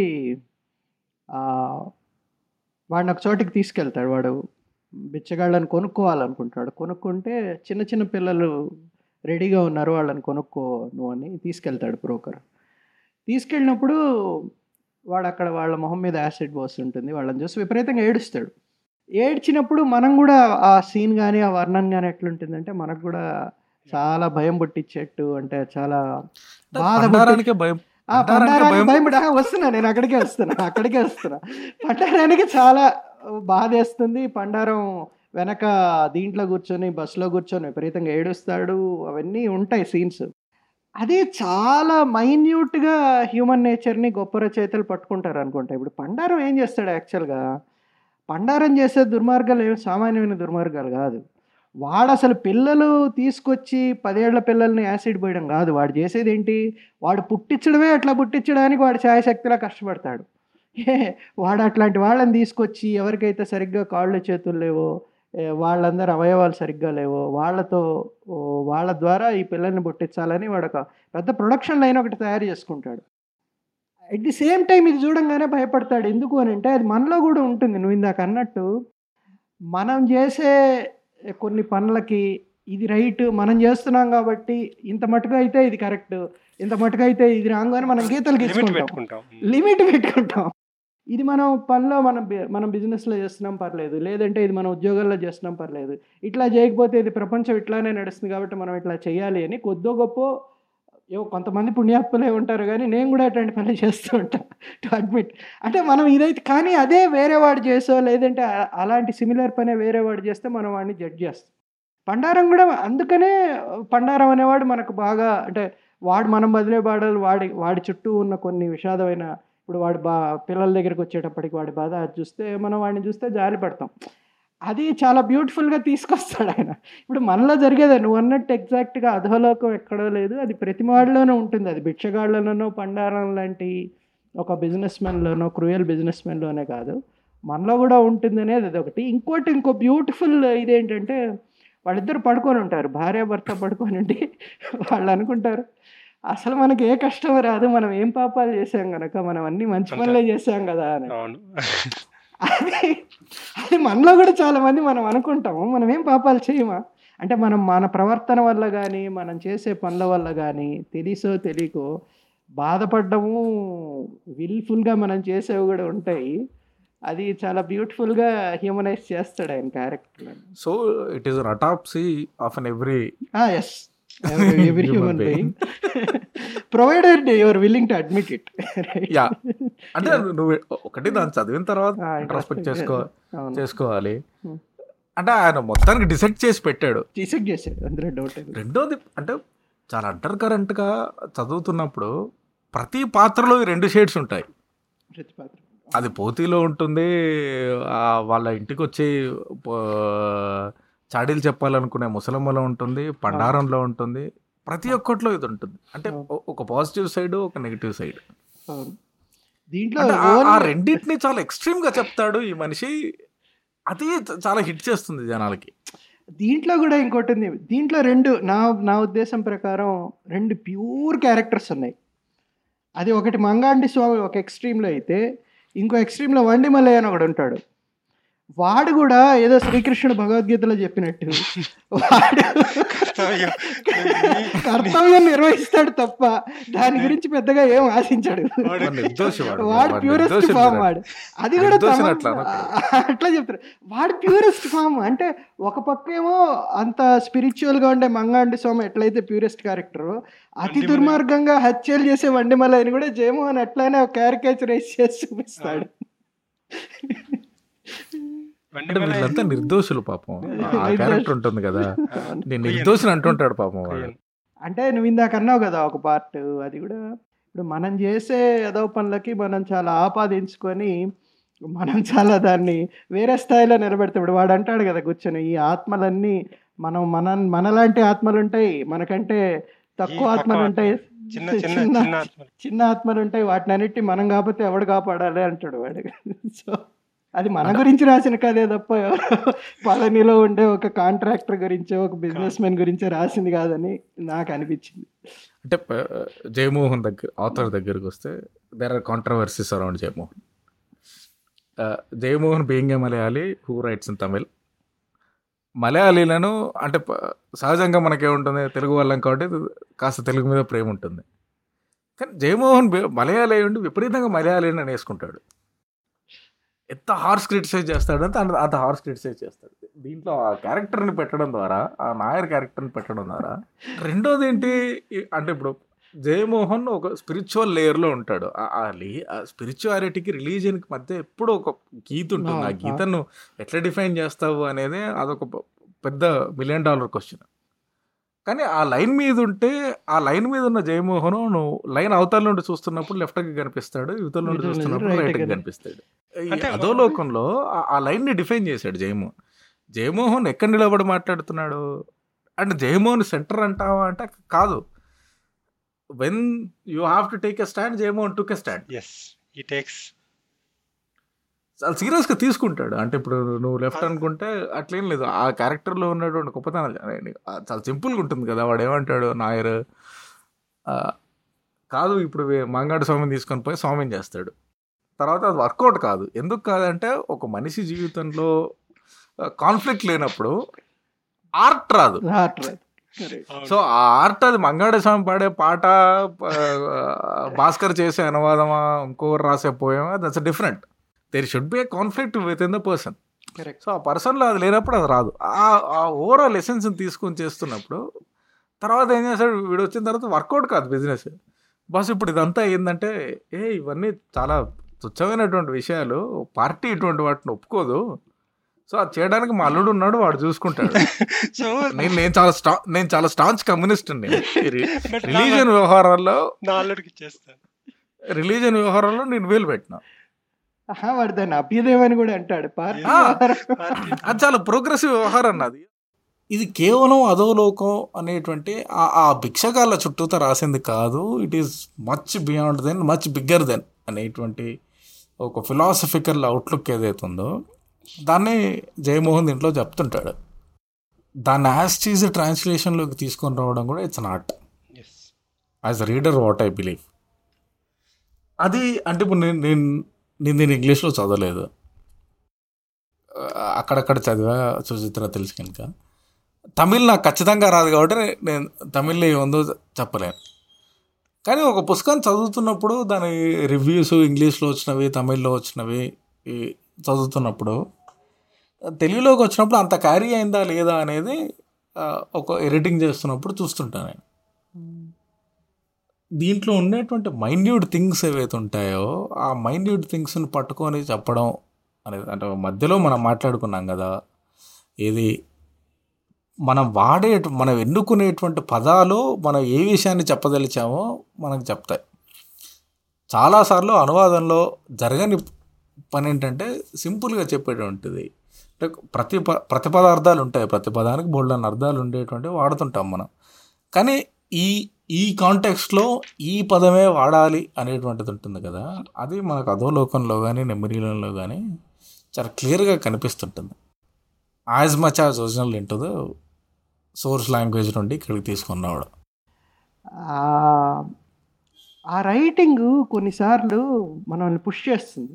వాడిని ఒక చోటికి తీసుకెళ్తాడు. వాడు బిచ్చగాళ్ళని కొనుక్కోవాలనుకుంటాడు. కొనుక్కుంటే చిన్న చిన్న పిల్లలు రెడీగా ఉన్నారు, వాళ్ళని కొనుక్కో నువ్వు అని తీసుకెళ్తాడు బ్రోకర్. తీసుకెళ్ళినప్పుడు వాడు అక్కడ వాళ్ళ మొహం మీద యాసిడ్ పోస్తుంటుంది, వాళ్ళని చూసి విపరీతంగా ఏడుస్తాడు. ఏడ్చినప్పుడు మనం కూడా ఆ సీన్ కానీ ఆ వర్ణన కానీ ఎట్లుంటుందంటే మనకు కూడా చాలా భయం పుట్టించేట్టు, అంటే చాలా బాధ వస్తున్నా, నేను అక్కడికే వస్తున్నా. పండారానికి చాలా బాధేస్తుంది. పండారం వెనక దీంట్లో కూర్చొని బస్సులో కూర్చొని విపరీతంగా ఏడుస్తాడు, అవన్నీ ఉంటాయి సీన్స్. అదే చాలా మైన్యూట్గా హ్యూమన్ నేచర్ని గొప్ప రచయితలు పట్టుకుంటారు అనుకుంటా. ఇప్పుడు పండారం ఏం చేస్తాడు యాక్చువల్గా, పండారం చేసే దుర్మార్గాలు ఏమి సామాన్యమైన దుర్మార్గాలు కాదు. వాడు అసలు పిల్లలు తీసుకొచ్చి 10 ఏళ్ల పిల్లల్ని యాసిడ్ పోయడం కాదు, వాడు చేసేది ఏంటి, వాడు పుట్టించడమే అట్లా పుట్టించడానికి వాడు ఛాయశక్తిలా కష్టపడతాడు. వాడు అట్లాంటి వాళ్ళని తీసుకొచ్చి ఎవరికైతే సరిగ్గా కాళ్ళు చేతులు లేవో, వాళ్ళందరూ అవయవాలు సరిగ్గా లేవో వాళ్ళ ద్వారా ఈ పిల్లల్ని పుట్టించాలని వాడు ఒక పెద్ద ప్రొడక్షన్ లైన్ ఒకటి తయారు చేసుకుంటాడు. అట్ ది సేమ్ టైం ఇది చూడంగానే భయపడతాడు. ఎందుకు అని అంటే అది మనలో కూడా ఉంటుంది. నువ్వు ఇందాక అన్నట్టు మనం చేసే కొన్ని పనులకి ఇది రైట్, మనం చేస్తున్నాం కాబట్టి ఇంత మటుకు అయితే ఇది కరెక్ట్, ఇంత మటుకు అయితే ఇది రాంగ్ అని మనం గీతలు గీసుకుంటాం, లిమిట్ పెట్టుకుంటాం. ఇది మనం పనిలో మనం బిజినెస్లో చేస్తున్నాం పర్లేదు, లేదంటే ఇది మన ఉద్యోగాల్లో చేస్తున్నాం పర్లేదు, ఇట్లా చేయకపోతే ఇది ప్రపంచం ఇట్లానే నడుస్తుంది కాబట్టి మనం ఇట్లా చేయాలి అని కొద్దో గొప్ప కొంతమంది పుణ్యాత్ములే ఉంటారు, కానీ నేను కూడా అట్లాంటి పనులు చేస్తూ ఉంటాను టు అడ్మిట్. అంటే మనం ఇదైతే, కానీ అదే వేరే వాడు చేసో లేదంటే అలాంటి సిమిలర్ పనే వేరే వాడు చేస్తే మనం వాడిని జడ్జ్ చేస్తాం. పండారం కూడా అందుకనే పండారం అనేవాడు మనకు బాగా, అంటే వాడు మనం బదిలే బాధలు వాడి చుట్టూ ఉన్న కొన్ని విషాదమైన, ఇప్పుడు వాడు పిల్లల దగ్గరికి వచ్చేటప్పటికి వాడి బాధ అది చూస్తే మనం వాడిని చూస్తే జాలి పడతాం. అది చాలా బ్యూటిఫుల్గా తీసుకొస్తాడు ఆయన. ఇప్పుడు మనలో జరిగేదే నువ్వు అన్నట్టు ఎగ్జాక్ట్గా అధోలోకం ఎక్కడో లేదు, అది ప్రతి వాడిలోనే ఉంటుంది. అది భిక్షగాళ్ళలోనో పండారం లాంటి ఒక బిజినెస్ మ్యాన్లోనో క్రూయల్ బిజినెస్ మ్యాన్లోనే కాదు, మనలో కూడా ఉంటుంది అనేది అది ఒకటి. ఇంకో బ్యూటిఫుల్ ఇదేంటంటే వాళ్ళిద్దరు పడుకొని ఉంటారు, భార్య భర్త పడుకొని ఉండి వాళ్ళు అనుకుంటారు అసలు మనకి ఏ కష్టం రాదు, మనం ఏం పాపాలు చేసాం కనుక మనం అన్ని మంచి పనులే చేసాం కదా అని. అది మనలో కూడా చాలా మంది మనం అనుకుంటాము, మనం ఏం పాపాలు చేయమా అంటే మనం మన ప్రవర్తన వల్ల కానీ మనం చేసే పనుల వల్ల కానీ తెలిసో తెలియకో బాధపడ్డము, విల్ఫుల్గా మనం చేసేవి కూడా ఉంటాయి. అది చాలా బ్యూటిఫుల్గా హ్యూమనైజ్ చేస్తాడు ఆయన character. So it is an autopsy of an every every human being provided you are willing to admit it, right? అంటే నువ్వు ఒకటి దాన్ని చదివిన తర్వాత రెస్పెక్ట్ చేసుకోవాలి. అంటే ఆయన మొత్తానికి డిసైడ్ చేశాడు అందులో డౌట్. రెండోది అంటే చాలా అండర్ కరెంట్గా చదువుతున్నప్పుడు ప్రతి పాత్రలో 2 షేడ్స్ ఉంటాయి. ప్రతి పాత్ర అది పోతీలో ఉంటుంది, వాళ్ళ ఇంటికి వచ్చి చాడీలు చెప్పాలనుకునే ముసలమ్మలో ఉంటుంది, పండారంలో ఉంటుంది, ప్రతి ఒక్కట్లో ఇది ఉంటుంది. అంటే ఒక పాజిటివ్ సైడ్, ఒక నెగిటివ్ సైడ్. దీంట్లో ఆ రెండింటిని చాలా ఎక్స్ట్రీమ్ గా చెప్తాడు ఈ మనిషి. అది చాలా హిట్ చేస్తుంది జనాలకి. దీంట్లో కూడా ఇంకోటి ఉంది. దీంట్లో రెండు నా ఉద్దేశం ప్రకారం రెండు ప్యూర్ క్యారెక్టర్స్ ఉన్నాయి. అది ఒకటి మంగాండి స్వామి ఒక ఎక్స్ట్రీమ్లో అయితే, ఇంకో ఎక్స్ట్రీమ్లో వండిమల్లయ్య అని ఒకడు ఉంటాడు. వాడు కూడా ఏదో శ్రీకృష్ణుడు భగవద్గీతలో చెప్పినట్టు వాడు కర్తవ్యం నిర్వహిస్తాడు తప్ప దాని గురించి పెద్దగా ఏం ఆశించాడు. వాడు ప్యూరెస్ట్ ఫామ్. వాడు అది కూడా అట్లా చెప్తారు. వాడు ప్యూరెస్ట్ ఫామ్ అంటే ఒక పక్క ఏమో అంత స్పిరిచువల్ గా ఉండే మంగాండి స్వామి ఎట్లయితే ప్యూరెస్ట్ క్యారెక్టర్, అతి దుర్మార్గంగా హత్యలు చేసే వండిమల్లయ్యని కూడా జయమోహన్ ఎట్లయినా క్యారికేచరైజ్ చేసి చూపిస్తాడు. అంటే వీళ్ళంతా నిర్దోషులు పాపం. ఆ క్యారెక్టర్ ఉంటుంది కదా, నేను నిర్దోషులు అంటుంటాడు పాపం వాడు. అంటే నువ్వు ఇందాక అన్నావు కదా ఒక పార్ట్, అది కూడా ఇప్పుడు మనం చేసే ఏదో పనులకి మనం చాలా ఆపాదించుకొని మనం చాలా దాన్ని వేరే స్థాయిలో నిలబెడతాం. ఇప్పుడు వాడు అంటాడు కదా కూర్చొని, ఈ ఆత్మలన్నీ మనలాంటి ఆత్మలు ఉంటాయి, మనకంటే తక్కువ ఆత్మలు ఉంటాయి, చిన్న ఆత్మలు ఉంటాయి, వాటిని అన్నిటి మనం కాకపోతే ఎవడు కాపాడాలి అంటాడు వాడు. సో అది మన గురించి రాసిన కథే తప్ప పళనిలో ఉండే ఒక కాంట్రాక్టర్ గురించో ఒక బిజినెస్ మెన్ గురించో రాసింది కాదని నాకు అనిపించింది. అంటే జయమోహన్ ఆథర్ దగ్గరికి వస్తే there are controversies around Jayamohan. Jayamohan being a Malayali who writes in Tamil. మలయాళీలను అంటే సహజంగా మనకేముంటుంది, తెలుగు వాళ్ళం కాబట్టి కాస్త తెలుగు మీద ప్రేమ ఉంటుంది. కానీ జయమోహన్ మలయాళీ ఉండి విపరీతంగా మలయాళీని వేసుకుంటాడు. ఎంత హార్స్ క్రిటిసైజ్ చేస్తాడంటే అంత హార్స్ క్రిటిసైజ్ చేస్తాడు. దీంట్లో ఆ క్యారెక్టర్ని పెట్టడం ద్వారా, ఆ నాయర్ క్యారెక్టర్ని పెట్టడం ద్వారా. రెండోది ఏంటి అంటే ఇప్పుడు జయమోహన్ ఒక స్పిరిచువల్ లేయర్లో ఉంటాడు. ఆ స్పిరిచువాలిటీకి రిలీజియన్కి మధ్య ఎప్పుడూ ఒక గీత ఉంటుంది. ఆ గీతను ఎట్లా డిఫైన్ చేస్తావు అనేది అదొక పెద్ద $1 మిలియన్ క్వశ్చన్. కానీ ఆ లైన్ మీద ఉంటే, ఆ లైన్ మీద ఉన్న జయమోహన్ నువ్వు లైన్ అవతల నుండి చూస్తున్నప్పుడు లెఫ్ట్కి కనిపిస్తాడు, యువతల నుండి చూస్తున్నప్పుడు రైట్కి కనిపిస్తాడు. అదో లోకంలో ఆ లైన్ని డిఫైన్ చేశాడు జయమోహన్. జయమోహన్ ఎక్కడ నిలబడి మాట్లాడుతున్నాడు అంటే జయమోహన్ సెంటర్ అంటావా అంటే కాదు. When you have to take a stand, Jayamohan took a stand. చాలా సీరియస్గా తీసుకుంటాడు. అంటే ఇప్పుడు నువ్వు లెఫ్ట్ అనుకుంటే అట్లేం లేదు. ఆ క్యారెక్టర్లో ఉన్నటువంటి గొప్పతనాలు చాలా సింపుల్గా ఉంటుంది కదా. వాడు ఏమంటాడు, నాయర్ కాదు ఇప్పుడు మంగాడు స్వామిని తీసుకొని పోయి స్వామిని చేస్తాడు. తర్వాత అది వర్కౌట్ కాదు. ఎందుకు కాదంటే ఒక మనిషి జీవితంలో కాన్ఫ్లిక్ట్ లేనప్పుడు ఆర్ట్ రాదు. సో ఆ ఆర్ట్, అది మంగాడు స్వామి పాడే పాట, భాస్కర్ చేసే అనువాదమా, ఇంకోరు రాసే పోయేమా, that's different. There should be a conflict with in the person. So ఆ పర్సన్లో అది లేనప్పుడు అది రాదు. ఆ ఓవరాల్ ఎసెన్స్ని తీసుకొని చేస్తున్నప్పుడు తర్వాత ఏం చేస్తాడు, వీడు వచ్చిన తర్వాత వర్కౌట్ కాదు బిజినెస్. బస్ ఇప్పుడు ఇదంతా ఏంటంటే, ఇవన్నీ చాలా తుచ్చమైనటువంటి విషయాలు, పార్టీ ఇటువంటి వాటిని ఒప్పుకోదు. సో అది చేయడానికి మా అల్లుడు ఉన్నాడు, వాడు చూసుకుంటాడు. నేను చాలా స్టాంచ్ కమ్యూనిస్ట్ అండి. రిలీజియన్ వ్యవహారాల్లో నేను వేలు పెట్టినా. వాడు దాన్ని అభ్యుదయమని కూడా అంటాడు. అది చాలా ప్రోగ్రెసివ్ వ్యవహారం అన్నది. ఇది కేవలం అధోలోకం అనేటువంటి ఆ భిక్షగాళ్ళ చుట్టూతో రాసింది కాదు. It is much beyond than, much bigger than అనేటువంటి ఒక ఫిలాసఫికల్ అవుట్లుక్ ఏదైతుందో దాన్ని జయమోహన్ దీంట్లో చెప్తుంటాడు. దాన్ని యాజ్ ట్రాన్స్లేషన్లోకి తీసుకొని రావడం కూడా it's an art. As a reader what I believe అది. అంటే ఇప్పుడు నేను దీన్ని ఇంగ్లీష్లో చదవలేదు, అక్కడక్కడ చదివా సుచిత్ర తెలుసు కనుక. తమిళ్ నాకు ఖచ్చితంగా రాదు కాబట్టి నేను తమిళ్లో ఏముందో చెప్పలేను. కానీ ఒక పుస్తకం చదువుతున్నప్పుడు దాని రివ్యూస్ ఇంగ్లీష్లో వచ్చినవి, తమిళ్లో వచ్చినవి చదువుతున్నప్పుడు, తెలుగులోకి వచ్చినప్పుడు అంత క్యారీ అయిందా లేదా అనేది ఒక ఎడిటింగ్ చేస్తున్నప్పుడు చూస్తుంటాను నేను. దీంట్లో ఉండేటువంటి మైన్యూట్ థింగ్స్ ఏవైతే ఉంటాయో ఆ మైన్యూట్ థింగ్స్ని పట్టుకొని చెప్పడం అనేది, అంటే మధ్యలో మనం మాట్లాడుకున్నాం కదా, ఏది మనం ఎన్నుకునేటువంటి పదాలు మనం ఏ విషయాన్ని చెప్పదలిచామో మనకు చెప్తాయి. చాలాసార్లు అనువాదంలో జరగని పని ఏంటంటే సింపుల్గా చెప్పేటువంటిది. అంటే ప్రతి పదార్థాలు ఉంటాయి, ప్రతి పదానికి బోల్డని అర్థాలు ఉండేటువంటివి వాడుతుంటాం మనం. కానీ ఈ కాంటెక్స్ట్లో ఈ పదమే వాడాలి అనేటువంటిది ఉంటుంది కదా, అది మనకు అధోలోకంలో కానీ నెమ్మరీలలో కానీ చాలా క్లియర్గా కనిపిస్తుంటుంది. As much as original into source language నుండి ఇక్కడికి తీసుకున్నాడు. ఆ రైటింగ్ కొన్నిసార్లు మనల్ని పుష్ చేస్తుంది.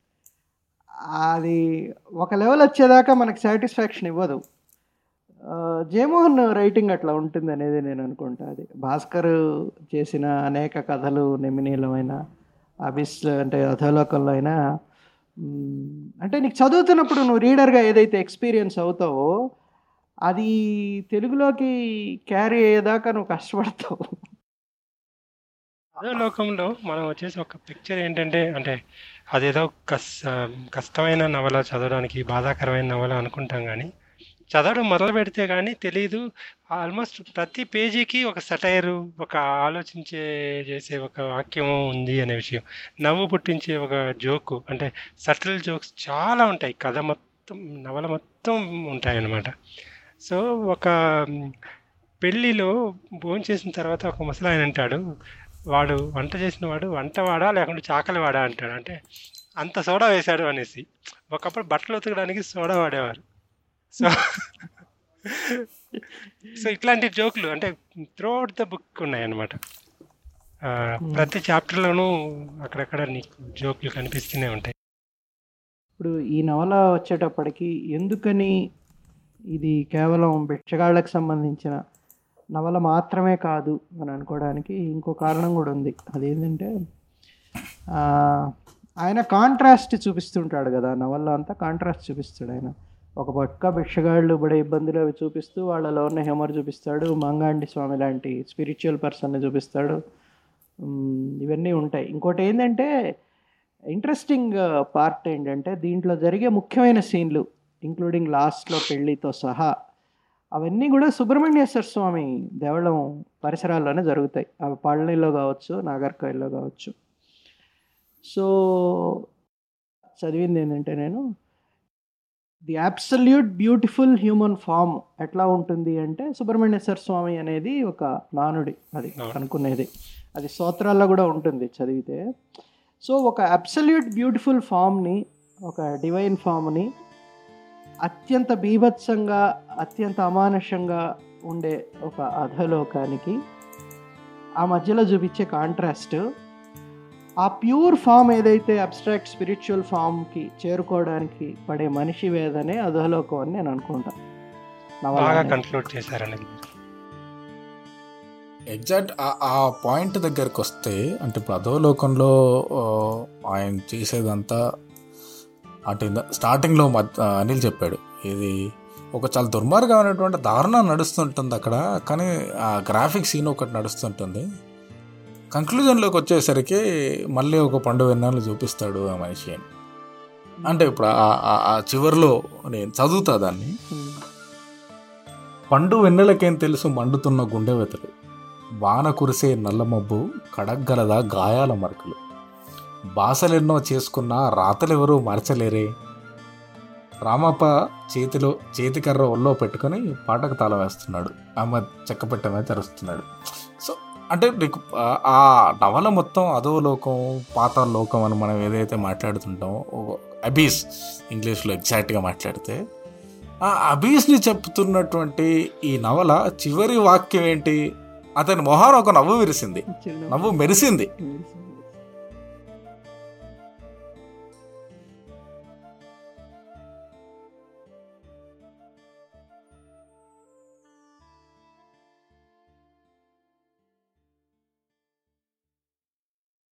అది ఒక లెవెల్ వచ్చేదాకా మనకు సాటిస్ఫాక్షన్ ఇవ్వదు. జయమోహన్ రైటింగ్ అట్లా ఉంటుంది అనేది నేను అనుకుంటా. అది భాస్కర్ చేసిన అనేక కథలు నిమినీలమైన అభిస్ అంటే అధోలోకంలో అయినా అంటే నీకు చదువుతున్నప్పుడు నువ్వు రీడర్గా ఏదైతే ఎక్స్పీరియన్స్ అవుతావో అది తెలుగులోకి క్యారీ అయ్యేదాకా నువ్వు కష్టపడతావు. అధోలోకంలో మనం వచ్చేసి ఒక పిక్చర్ ఏంటంటే అంటే అదేదో కష్టమైన నవల, చదవడానికి బాధాకరమైన నవల అనుకుంటాం, కానీ చదవడం మొదలు పెడితే కానీ తెలియదు. ఆల్మోస్ట్ ప్రతి పేజీకి ఒక సటైరు, ఒక ఆలోచించే చేసే ఒక వాక్యము ఉంది అనే విషయం, నవ్వు పుట్టించే ఒక జోకు, అంటే సటిల్ జోక్స్ చాలా ఉంటాయి. కథ మొత్తం, నవల మొత్తం ఉంటాయి అన్నమాట. సో ఒక పెళ్ళిలో భోంచేసిన తర్వాత ఒక ముసలాయన అంటాడు, వాడు వంట చేసిన వాడు వంటవాడా లేకుంటే చాకలి వాడా అంటాడు. అంటే అంత సోడా వేశాడు అనేసి. ఒకప్పుడు బట్టలు ఉతకడానికి సోడా వాడేవారు. సో సో ఇట్లాంటి జోకులు అంటే త్రూఅవుట్ ద బుక్ ఉన్నాయన్నమాట. ప్రతి చాప్టర్లోనూ అక్కడక్కడ నీకు జోకులు కనిపిస్తూనే ఉంటాయి. ఇప్పుడు ఈ నవల వచ్చేటప్పటికి ఎందుకని ఇది కేవలం బిచ్చగాళ్ళకి సంబంధించిన నవల మాత్రమే కాదు అని అనుకోవడానికి ఇంకో కారణం కూడా ఉంది. అదేంటంటే ఆయన కాంట్రాస్ట్ చూపిస్తుంటాడు కదా, నవల్లో అంతా కాంట్రాస్ట్ చూపిస్తాడు ఆయన. ఒక పక్క భిక్షగాళ్ళు పడే ఇబ్బందులు అవి చూపిస్తూ వాళ్ళలో ఉన్న హ్యూమర్ చూపిస్తాడు, మంగాండి స్వామి లాంటి స్పిరిచువల్ పర్సన్ని చూపిస్తాడు, ఇవన్నీ ఉంటాయి. ఇంకోటి ఏంటంటే ఇంట్రెస్టింగ్ పార్ట్ ఏంటంటే దీంట్లో జరిగే ముఖ్యమైన సీన్లు ఇంక్లూడింగ్ లాస్ట్లో పెళ్ళితో సహా అవన్నీ కూడా సుబ్రహ్మణ్యేశ్వర స్వామి దేవళం పరిసరాల్లోనే జరుగుతాయి. అవి పళనిలో కావచ్చు, నాగర్కోయిల్లో కావచ్చు. సో చదివింది ఏంటంటే నేను the absolute beautiful human form ఎట్లా ఉంటుంది అంటే సుబ్రహ్మణ్యేశ్వర స్వామి అనేది ఒక నానుడి, అది అనుకునేది, అది స్తోత్రాల్లో కూడా ఉంటుంది చదివితే. సో ఒక అబ్సల్యూట్ బ్యూటిఫుల్ ఫామ్ని, ఒక డివైన్ ఫామ్ని అత్యంత బీభత్సంగా, అత్యంత అమానుషంగా ఉండే ఒక అధోలోకానికి ఆ మధ్యలో చూపించే కాంట్రాస్ట్, ఆ ప్యూర్ ఫామ్ ఏదైతే అబ్స్ట్రాక్ట్ స్పిరిచువల్ ఫామ్కి చేరుకోవడానికి పడే మనిషి వేదనే అధోలోకం అని నేను అనుకుంటాను. బాగా కన్క్లూడ్ చేశారండి. ఎగ్జాక్ట్ ఆ పాయింట్ దగ్గరికి వస్తే, అంటే ఇప్పుడు అధోలోకంలో ఆయన చేసేదంతా అంటే స్టార్టింగ్లో అనిల్ చెప్పాడు, ఇది ఒక చాలా దుర్మార్గమైనటువంటి దారుణం నడుస్తుంటుంది అక్కడ, కానీ ఆ గ్రాఫిక్ సీన్ ఒకటి నడుస్తుంటుంది. కంక్లూజన్లోకి వచ్చేసరికి మళ్ళీ ఒక పండు వెన్నెలను చూపిస్తాడు ఆ మనిషి అని. అంటే ఇప్పుడు ఆ చివరిలో నేను చదువుతా దాన్ని. పండు వెన్నెలకేం తెలుసు మండుతున్న గుండె వెతలు, వాన కురిసే నల్లమబ్బు కడగ్గలదా గాయాల మరకలు, బాసలెన్నో చేసుకున్న రాతలెవరూ మార్చలేరే, రామప్ప చేతికర్ర ఒళ్ళో పెట్టుకొని పాటకు తాళం వేస్తున్నాడు, ఆమె చెక్క పెట్టమే తెరుస్తున్నాడు. సో అంటే నీకు ఆ నవల మొత్తం అధోలోకం, పాతాళ లోకం అని మనం ఏదైతే మాట్లాడుతుంటామో, అబీస్ ఇంగ్లీష్లో ఎగ్జాక్ట్గా మాట్లాడితే, ఆ అబీస్ని చెప్తున్నటువంటి ఈ నవల చివరి వాక్యం ఏంటి, అతని మొహాన ఒక నవ్వు విరిసింది, నవ్వు మెరిసింది.